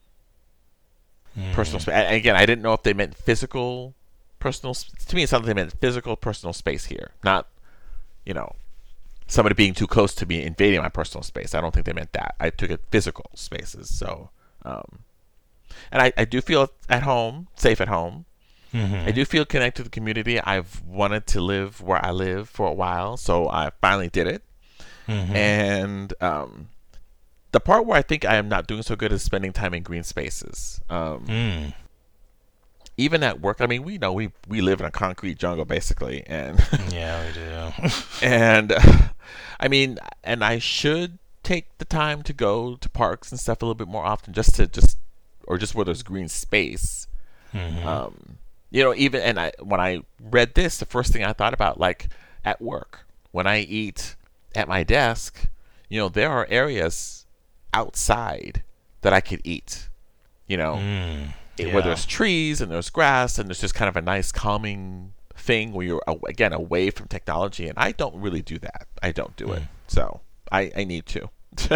personal Mm-hmm. space. And again, I didn't know if they meant physical personal. To me, it sounded like they meant physical personal space here, not you know somebody being too close to me invading my personal space. I don't think they meant that. I took it physical spaces. So, um, and I, I do feel at home, safe at home. I Mm-hmm. do feel connected to the community. I've wanted to live where I live for a while, so I finally did it. Mm-hmm. And um, the part where I think I am not doing so good is spending time in green spaces. Um, Mm. even at work, I mean, we know we we live in a concrete jungle basically, and Yeah, we do. and I mean, and I should take the time to go to parks and stuff a little bit more often, just to just or just where there's green space. Mm-hmm. Um, you know, even and I when I read this, the first thing I thought about, like at work, when I eat at my desk, you know, there are areas outside that I could eat. You know, Mm. it, where Yeah. there's trees and there's grass and there's just kind of a nice calming thing where you're a- again away from technology. And I don't really do that. I don't do it. Mm. So I I need to.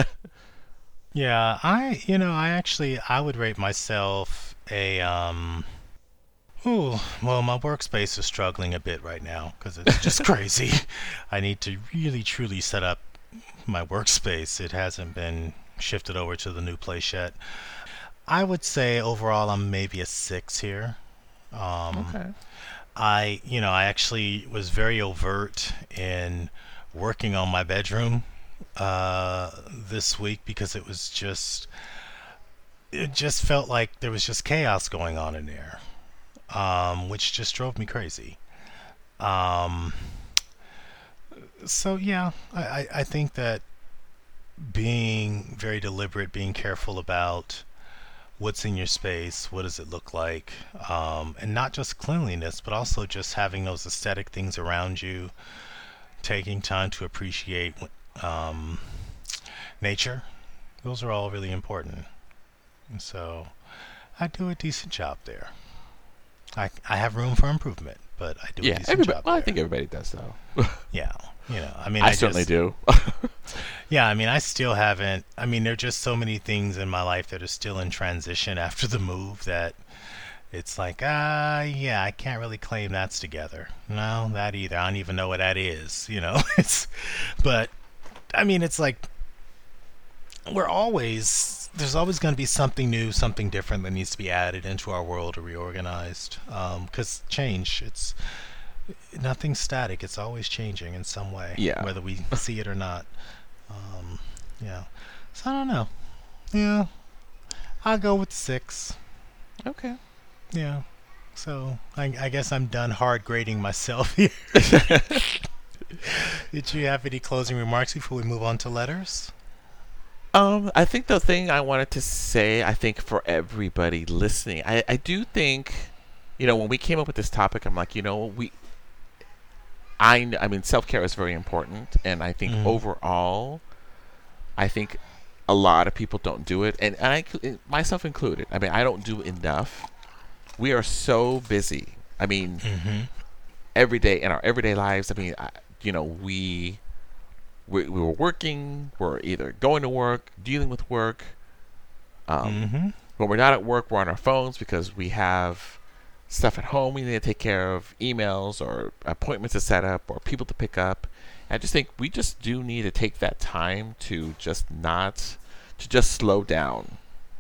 Yeah, I, you know, I actually, I would rate myself a, um, ooh, well, my workspace is struggling a bit right now because it's just crazy. I need to really, truly set up my workspace. It hasn't been shifted over to the new place yet. I would say overall, I'm maybe a six here. Um, Okay. I, you know, I actually was very overt in working on my bedroom uh, this week because it was just it just felt like there was just chaos going on in there, um, which just drove me crazy. Um, so yeah, I, I, I think that being very deliberate, being careful about what's in your space, what does it look like, um, and not just cleanliness, but also just having those aesthetic things around you, taking time to appreciate um, nature. Those are all really important. And so I do a decent job there. I, I have room for improvement, but I do a Yeah. decent Everybody. job Well, I there. think everybody does though. Yeah, you know, I mean, I I certainly just, do. yeah, I mean, I still haven't, I mean, there are just so many things in my life that are still in transition after the move that it's like, ah, yeah, I can't really claim that's together. No, that either. I don't even know what that is, you know? It's, but, I mean, it's like, we're always, there's always going to be something new, something different that needs to be added into our world or reorganized. Because change, it's, nothing's static. It's always changing in some way, Yeah. whether we see it or not. Um, yeah. So I don't know. Yeah, I'll go with six. Okay. Yeah. So I, I guess I'm done hard grading myself here. Did you have any closing remarks before we move on to letters? Um, I think the thing I wanted to say, I think for everybody listening, I, I do think, you know, when we came up with this topic, I'm like, you know, we, I, kn- I mean, self care is very important, and I think Mm. overall, I think a lot of people don't do it, and, and I, inclu- myself included. I mean, I don't do enough. We are so busy. I mean, Mm-hmm. every day in our everyday lives. I mean, I, you know, we we, we were working, we're either going to work, dealing with work. Um, Mm-hmm. when we're not at work, we're on our phones because we have stuff at home we need to take care of, emails or appointments to set up or people to pick up. I just think we just do need to take that time to just not, to just slow down.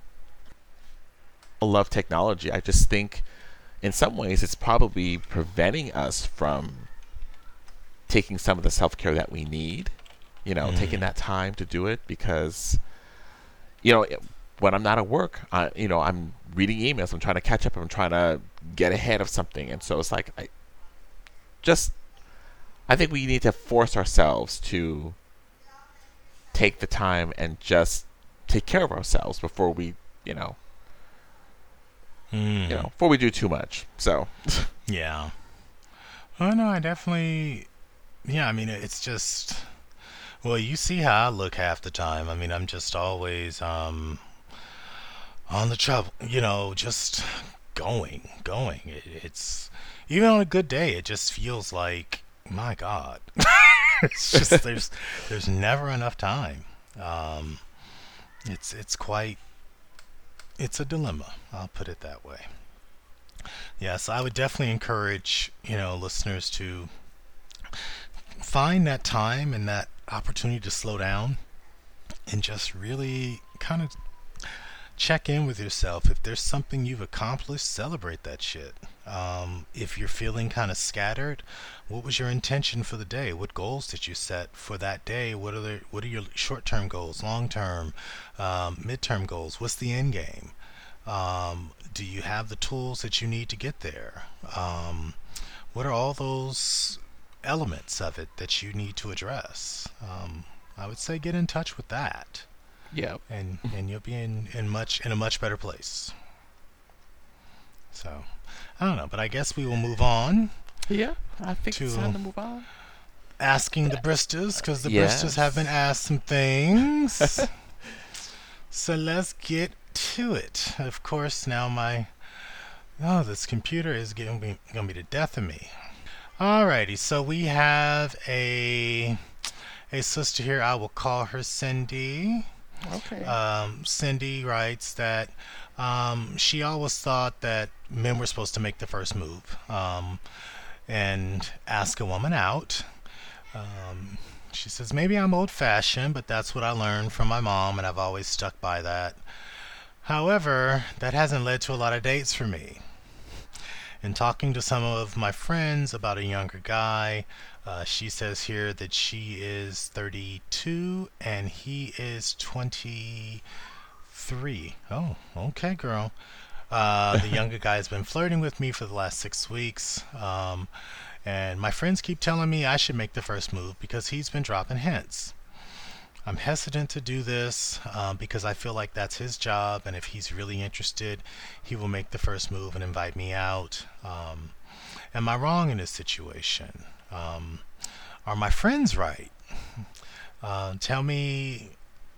I love technology. I just think in some ways it's probably preventing us from taking some of the self care that we need, you know, taking Mm. that time to do it because, you know, it- when I'm not at work, I, you know, I'm reading emails, I'm trying to catch up, I'm trying to get ahead of something. And so it's like, I just, I think we need to force ourselves to take the time and just take care of ourselves before we, you know, you know, Mm. before we do too much. So, Yeah. Oh no, I definitely. Yeah, I mean, it's just. Well, you see how I look half the time. I mean, I'm just always um on the trouble. You know, just going, going. It, it's even on a good day, it just feels like my God. It's just there's there's never enough time. Um, it's it's quite it's a dilemma. I'll put it that way. Yes, I would definitely encourage you know listeners to find that time and that opportunity to slow down and just really kind of check in with yourself. If there's something you've accomplished, celebrate that shit. Um, if you're feeling kind of scattered, what was your intention for the day? What goals did you set for that day? What are the, what are your short-term goals, long-term, um, mid-term goals? What's the end game? Um, do you have the tools that you need to get there? Um, what are all those elements of it that you need to address? Um, I would say get in touch with that, Yeah. and and you'll be in, in much in a much better place. So I don't know, but I guess we will move on Yeah. I think it's time to to move on. asking the Bristas because the Bristas have been Yes. asked some things. So let's get to it. Of course, now my oh, this computer is getting me, gonna be the death of me. Alrighty, so we have a a sister here. I will call her Cindy. Okay. Um, Cindy writes that um, she always thought that men were supposed to make the first move um, and ask a woman out. Um, she says, maybe I'm old fashioned, but that's what I learned from my mom, and I've always stuck by that. However, that hasn't led to a lot of dates for me. In talking to some of my friends about a younger guy, uh, she says here that she is thirty-two and he is twenty-three. Oh, okay, girl. Uh, the younger guy has been flirting with me for the last six weeks. Um, and my friends keep telling me I should make the first move because he's been dropping hints. I'm hesitant to do this um, because I feel like that's his job, and if he's really interested, he will make the first move and invite me out. Um, am I wrong in this situation? Um, are my friends right? Uh, tell me,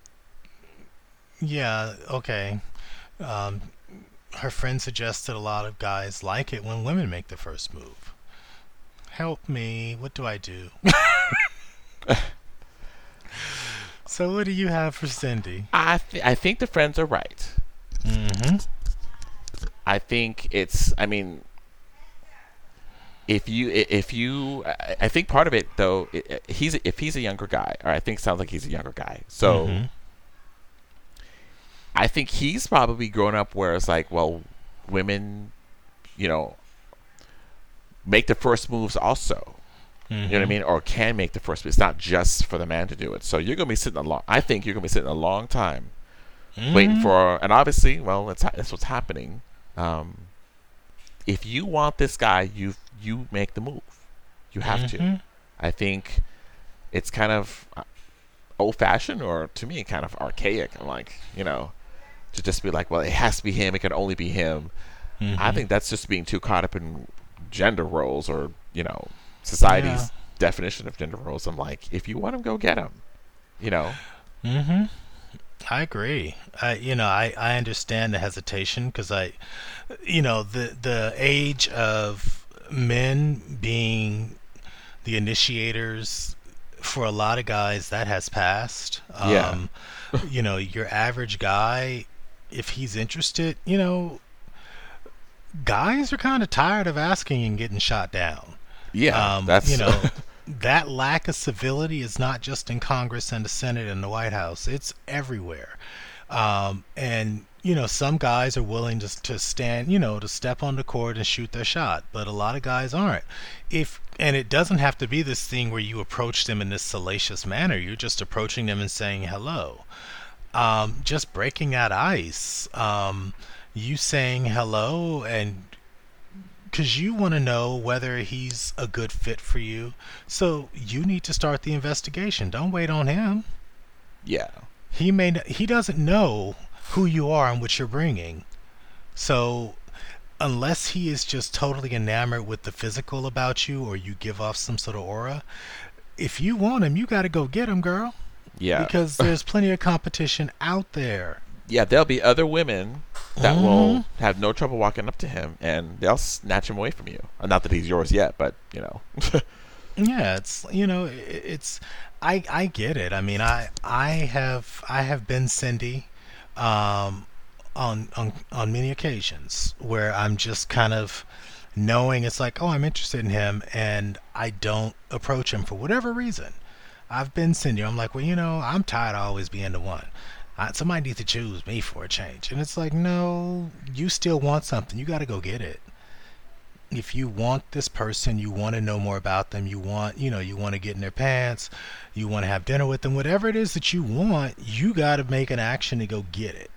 yeah, okay. Um, her friend suggested a lot of guys like it when women make the first move. Help me, what do I do? So, what do you have for Cindy? I th- I think the friends are right. Mm-hmm. I think it's. I mean, if you if you, I I think part of it though, i- i- he's if he's a younger guy, or I think sounds like he's a younger guy. So Mm-hmm. I think he's probably grown up where it's like, well, women, you know, make the first moves also. You know what I Mm-hmm. mean? Or can make the first move. It's not just for the man to do it. So you're gonna be sitting a long. I think you're gonna be sitting a long time waiting Mm-hmm. for. And obviously, well, that's ha- that's what's happening. Um, if you want this guy, you you make the move. You have to. Mm-hmm. I think it's kind of uh, old fashioned, or to me, kind of archaic. I'm like, you know, to just be like, well, it has to be him. It can only be him. I Mm-hmm. think that's just being too caught up in gender roles, or you know, Yeah. society's definition of gender roles. I'm like, if you want him, go get him. You know. Mm-hmm. I agree. I, you know, I, I understand the hesitation because I, you know, the the age of men being the initiators for a lot of guys that has passed. Yeah. Um, you know, your average guy, if he's interested, you know, guys are kind of tired of asking and getting shot down. Yeah. Um, you That's. know, that lack of civility is not just in Congress and the Senate and the White House, it's everywhere. Um, and, you know, some guys are willing to, to stand, you know, to step on the court and shoot their shot, but a lot of guys aren't. If and it doesn't have to be this thing where you approach them in this salacious manner. You're just approaching them and saying hello. Um, just breaking that ice. Um, you saying hello and because you want to know whether he's a good fit for you. So you need to start the investigation. Don't wait on him. Yeah. He may he doesn't know who you are and what you're bringing. So unless he is just totally enamored with the physical about you or you give off some sort of aura, if you want him, you got to go get him, girl, Yeah. because there's plenty of competition out there. Yeah, there'll be other women that Hmm. will have no trouble walking up to him and they'll snatch him away from you. Uh, Not that he's yours yet, but you know. Yeah, it's you know, i- it's I I get it. I mean, I I have I have been Cindy, um, on on on many occasions where I'm just kind of knowing it's like, oh, I'm interested in him, and I don't approach him for whatever reason. I've been Cindy. I'm like, well, you know, I'm tired of always being the one. I, somebody needs to choose me for a change, and it's like, no, you still want something. You got to go get it. If you want this person, you want to know more about them, you want, you know, you want to get in their pants, you want to have dinner with them, whatever it is that you want, you got to make an action to go get it.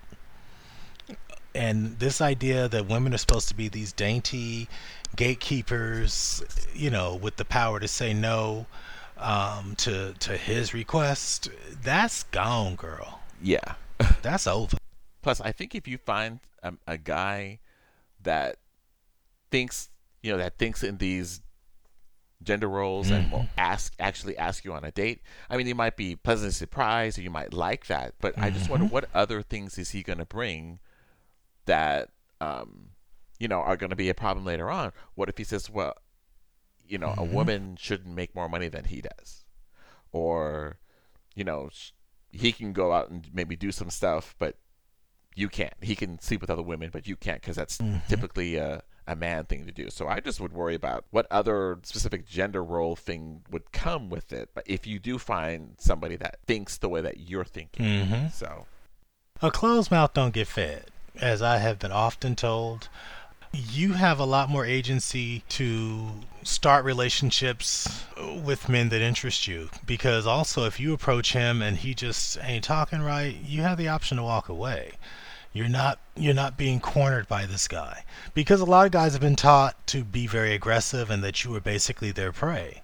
And this idea that women are supposed to be these dainty gatekeepers, you know, with the power to say no, um, to to his request, that's gone, girl. Yeah. That's over. Plus, I think if you find a, a guy that thinks, you know, that thinks in these gender roles and will Hmm. ask actually ask you on a date. I mean, you might be pleasantly surprised or you might like that, but I just wonder Hmm. what other things is he going to bring that um, you know are going to be a problem later on. What if he says, well, you know, a Hmm. woman shouldn't make more money than he does, or you know, sh- he can go out and maybe do some stuff, but you can't. He can sleep with other women, but you can't because that's Hmm. typically a, a man thing to do. So I just would worry about what other specific gender role thing would come with it. But if you do find somebody that thinks the way that you're thinking, Hmm. so A closed mouth don't get fed, as I have been often told. You have a lot more agency to start relationships with men that interest you, because also if you approach him and he just ain't talking right, you have the option to walk away. You're not you're not being cornered by this guy, because a lot of guys have been taught to be very aggressive and that you are basically their prey,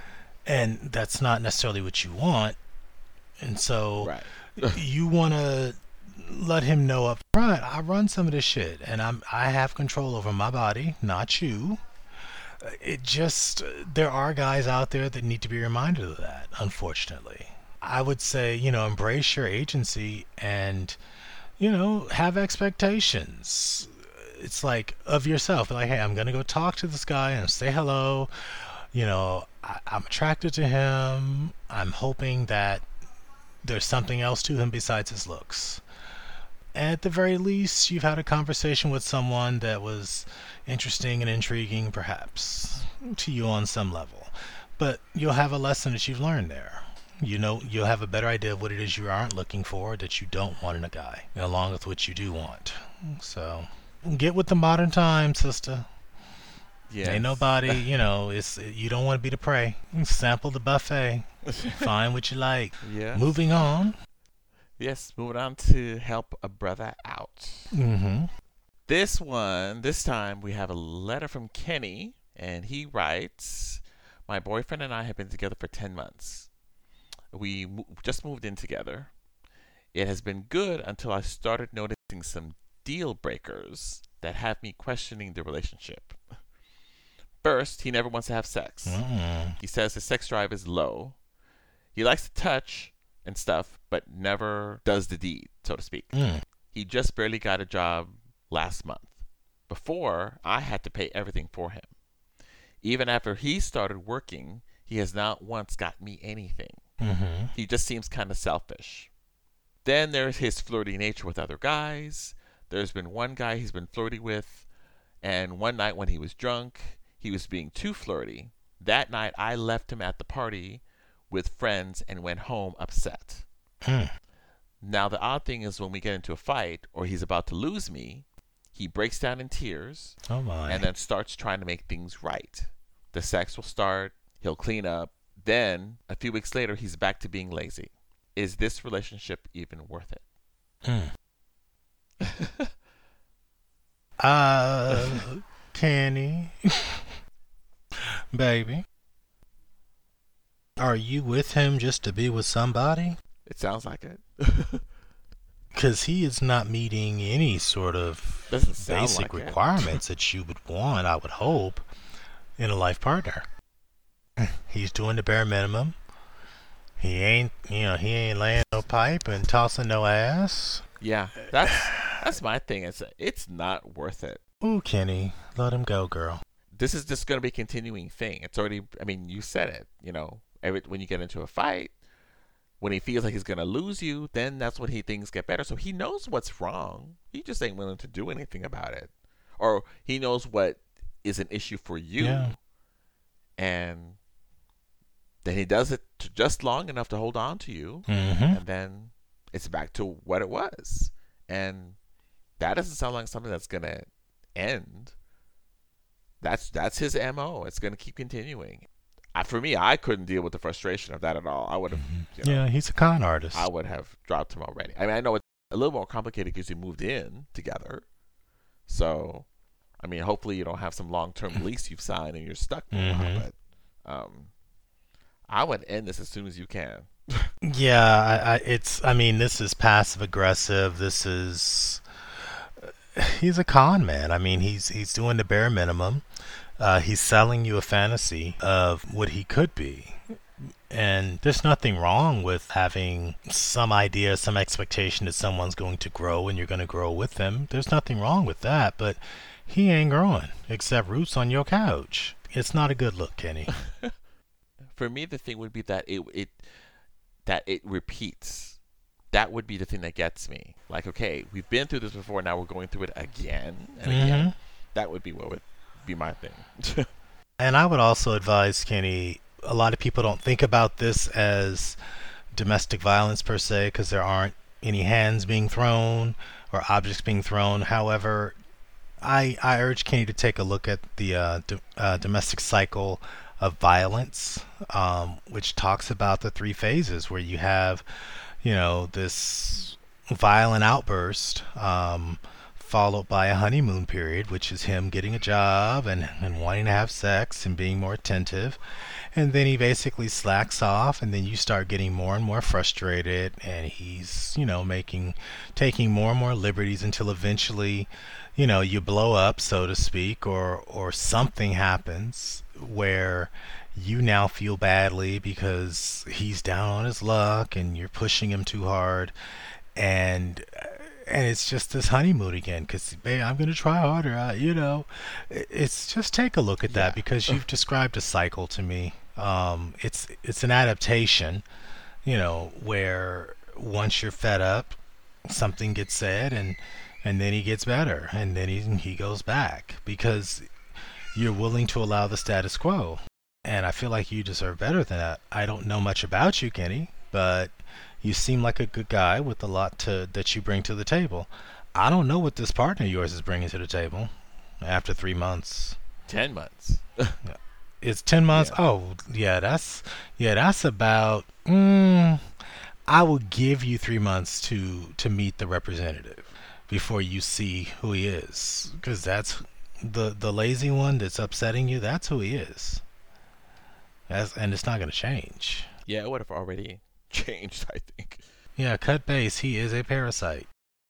and that's not necessarily what you want. And so right. you want to let him know up front, I run some of this shit and I'm I have control over my body, not you. It just there are guys out there that need to be reminded of that, unfortunately. I would say, you know, embrace your agency and, you know, have expectations. It's like of yourself, like, hey, I'm gonna go talk to this guy and say hello. You know, I, I'm attracted to him. I'm hoping that there's something else to him besides his looks. At the very least, you've had a conversation with someone that was interesting and intriguing, perhaps, to you on some level. But you'll have a lesson that you've learned there. You know, you'll have a better idea of what it is you aren't looking for, that you don't want in a guy, along with what you do want. So, get with the modern times, sister. Ain't Yes. nobody, you know, it's you don't want to be the prey. Sample the buffet. Find what you like. Yes. Moving on. Yes. Moving on to help a brother out. Mm-hmm. This one, this time we have a letter from Kenny, and he writes, "My boyfriend and I have been together for ten months. We mo- just moved in together. It has been good until I started noticing some deal breakers that have me questioning the relationship. First, he never wants to have sex. Mm. He says his sex drive is low. He likes to touch and stuff, but never does the deed, so to speak. Mm. He just barely got a job last month. Before, I had to pay everything for him. Even after he started working, he has not once got me anything. Mm-hmm. He just seems kind of selfish. Then there's his flirty nature with other guys. There's been one guy he's been flirty with, and one night when he was drunk, he was being too flirty. That night, I left him at the party with friends and went home upset. Mm. Now, the odd thing is when we get into a fight or he's about to lose me, he breaks down in tears Oh my. and then starts trying to make things right. The sex will start, he'll clean up. Then, a few weeks later, he's back to being lazy. Is this relationship even worth it?" Mm. Uh, Kenny, baby, are you with him just to be with somebody? It sounds like it. Because he is not meeting any sort of Doesn't sound basic like it. requirements that you would want, I would hope, in a life partner. He's doing the bare minimum. He ain't, you know, he ain't laying no pipe and tossing no ass. Yeah, that's that's my thing. It's it's not worth it. Ooh, Kenny, let him go, girl. This is just going to be a continuing thing. It's already. I mean, you said it. You know, every when you get into a fight, when he feels like he's going to lose you, then that's when he things get better. So he knows what's wrong. He just ain't willing to do anything about it, or he knows what is an issue for you, Yeah. and then he does it to just long enough to hold on to you, Mm-hmm. and then it's back to what it was. And that doesn't sound like something that's going to end. That's that's his M O. It's going to keep continuing. I, for me, I couldn't deal with the frustration of that at all. I would have, you know, Yeah, he's a con artist. I would have dropped him already. I mean, I know it's a little more complicated because you moved in together. So, I mean, hopefully you don't have some long-term lease you've signed and you're stuck for a while. Mhm. But um, I would end this as soon as you can. Yeah, I, I, it's. I mean, this is passive aggressive. This is. He's a con man. I mean, he's he's doing the bare minimum. Uh, he's selling you a fantasy of what he could be. And there's nothing wrong with having some idea, some expectation that someone's going to grow and you're going to grow with them. There's nothing wrong with that, but he ain't growing except roots on your couch. It's not a good look, Kenny. For me, the thing would be that it it that it repeats. That would be the thing that gets me. Like, okay, we've been through this before. Now we're going through it again and again. Mhm. That would be what would be my thing. And I would also advise Kenny, a lot of people don't think about this as domestic violence per se because there aren't any hands being thrown or objects being thrown. However, I, I urge Kenny to take a look at the uh, do, uh, domestic cycle of violence, um, which talks about the three phases where you have, you know, this violent outburst, um, followed by a honeymoon period, which is him getting a job and, and wanting to have sex and being more attentive. And then he basically slacks off, and then you start getting more and more frustrated, and he's, you know, making, taking more and more liberties until eventually, you know, you blow up, so to speak, or, or something happens where you now feel badly because he's down on his luck and you're pushing him too hard. And and it's just this honeymoon again because babe, I'm gonna try harder. I, you know, I- it's just take a look at that Yeah. because you've described a cycle to me. Um, it's it's an adaptation, you know, where once you're fed up, something gets said and and then he gets better and then he he goes back because you're willing to allow the status quo. And I feel like you deserve better than that. I don't know much about you, Kenny, but you seem like a good guy with a lot to that you bring to the table. I don't know what this partner of yours is bringing to the table after three months. Ten months. It's ten months. Yeah. Oh, yeah, that's yeah, that's about. Mm, I will give you three months to to meet the representative before you see who he is, because that's the the lazy one that's upsetting you. That's who he is. That's, and it's not going to change. Yeah, it would have already changed, I think. Yeah, cut base. He is a parasite.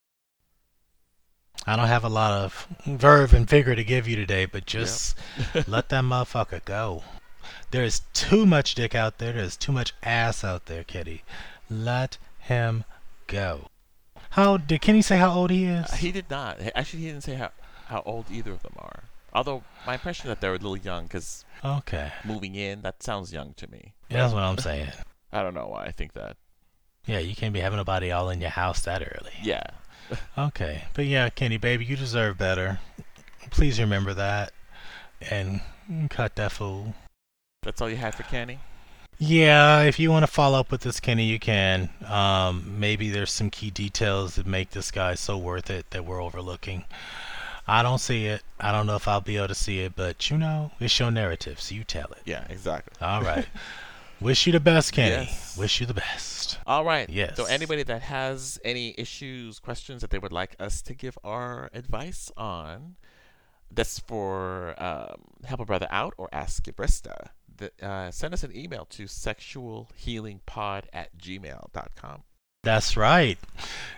I don't have a lot of verve and vigor to give you today, but just let that motherfucker go. There is too much dick out there. There's too much ass out there, Kitty. Let him go. How did Kenny say how old he is? Uh, he did not. Actually, he didn't say how, how old either of them are. Although, my impression that they're a little young because Okay. moving in, that sounds young to me. Yeah, that's what I'm saying. I don't know why I think that. Yeah, you can't be having nobody all in your house that early. Yeah. Okay. But yeah, Kenny, baby, you deserve better. Please remember that. And cut that fool. That's all you had for Kenny? Yeah, if you want to follow up with this, Kenny, you can. Um, maybe there's some key details that make this guy so worth it that we're overlooking. I don't see it. I don't know if I'll be able to see it, but you know, it's your narrative, so you tell it. Yeah, exactly. All right. Wish you the best, Kenny. Yes. Wish you the best. All right. Yes. So anybody that has any issues, questions that they would like us to give our advice on, that's for um, Help a Brother Out or Ask Your Brista, the, uh, send us an email to sexualhealingpod at gmail dot com. That's right.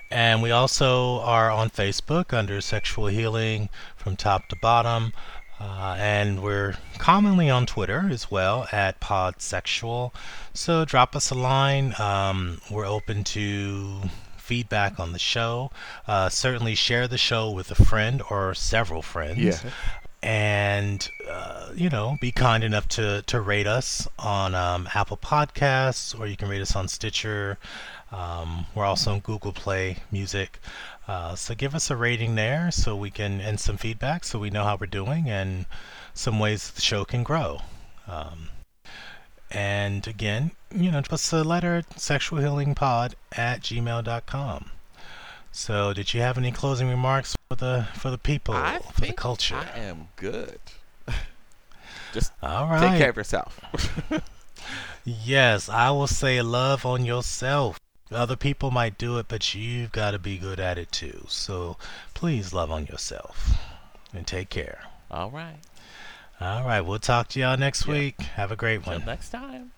And we also are on Facebook under Sexual Healing from top to bottom. Uh, and we're commonly on Twitter as well at Podsexual. So drop us a line. Um, we're open to feedback on the show. Uh, certainly share the show with a friend or several friends. Yes. And uh, you know, be kind enough to to rate us on um, Apple Podcasts, or you can rate us on Stitcher. Um, we're also on Google Play Music. Uh, so give us a rating there, so we can, and some feedback, so we know how we're doing and some ways the show can grow. Um, and again, you know, just a letter, sexualhealingpod at gmail dot com. So, did you have any closing remarks for the for the people, I for the think culture? I am good. Just All take care right. of yourself. Yes, I will say love on yourself. Other people might do it, but you've got to be good at it too. So please love on yourself and take care. All right. All right, we'll talk to y'all next Yeah. week. Have a great Till one. next time.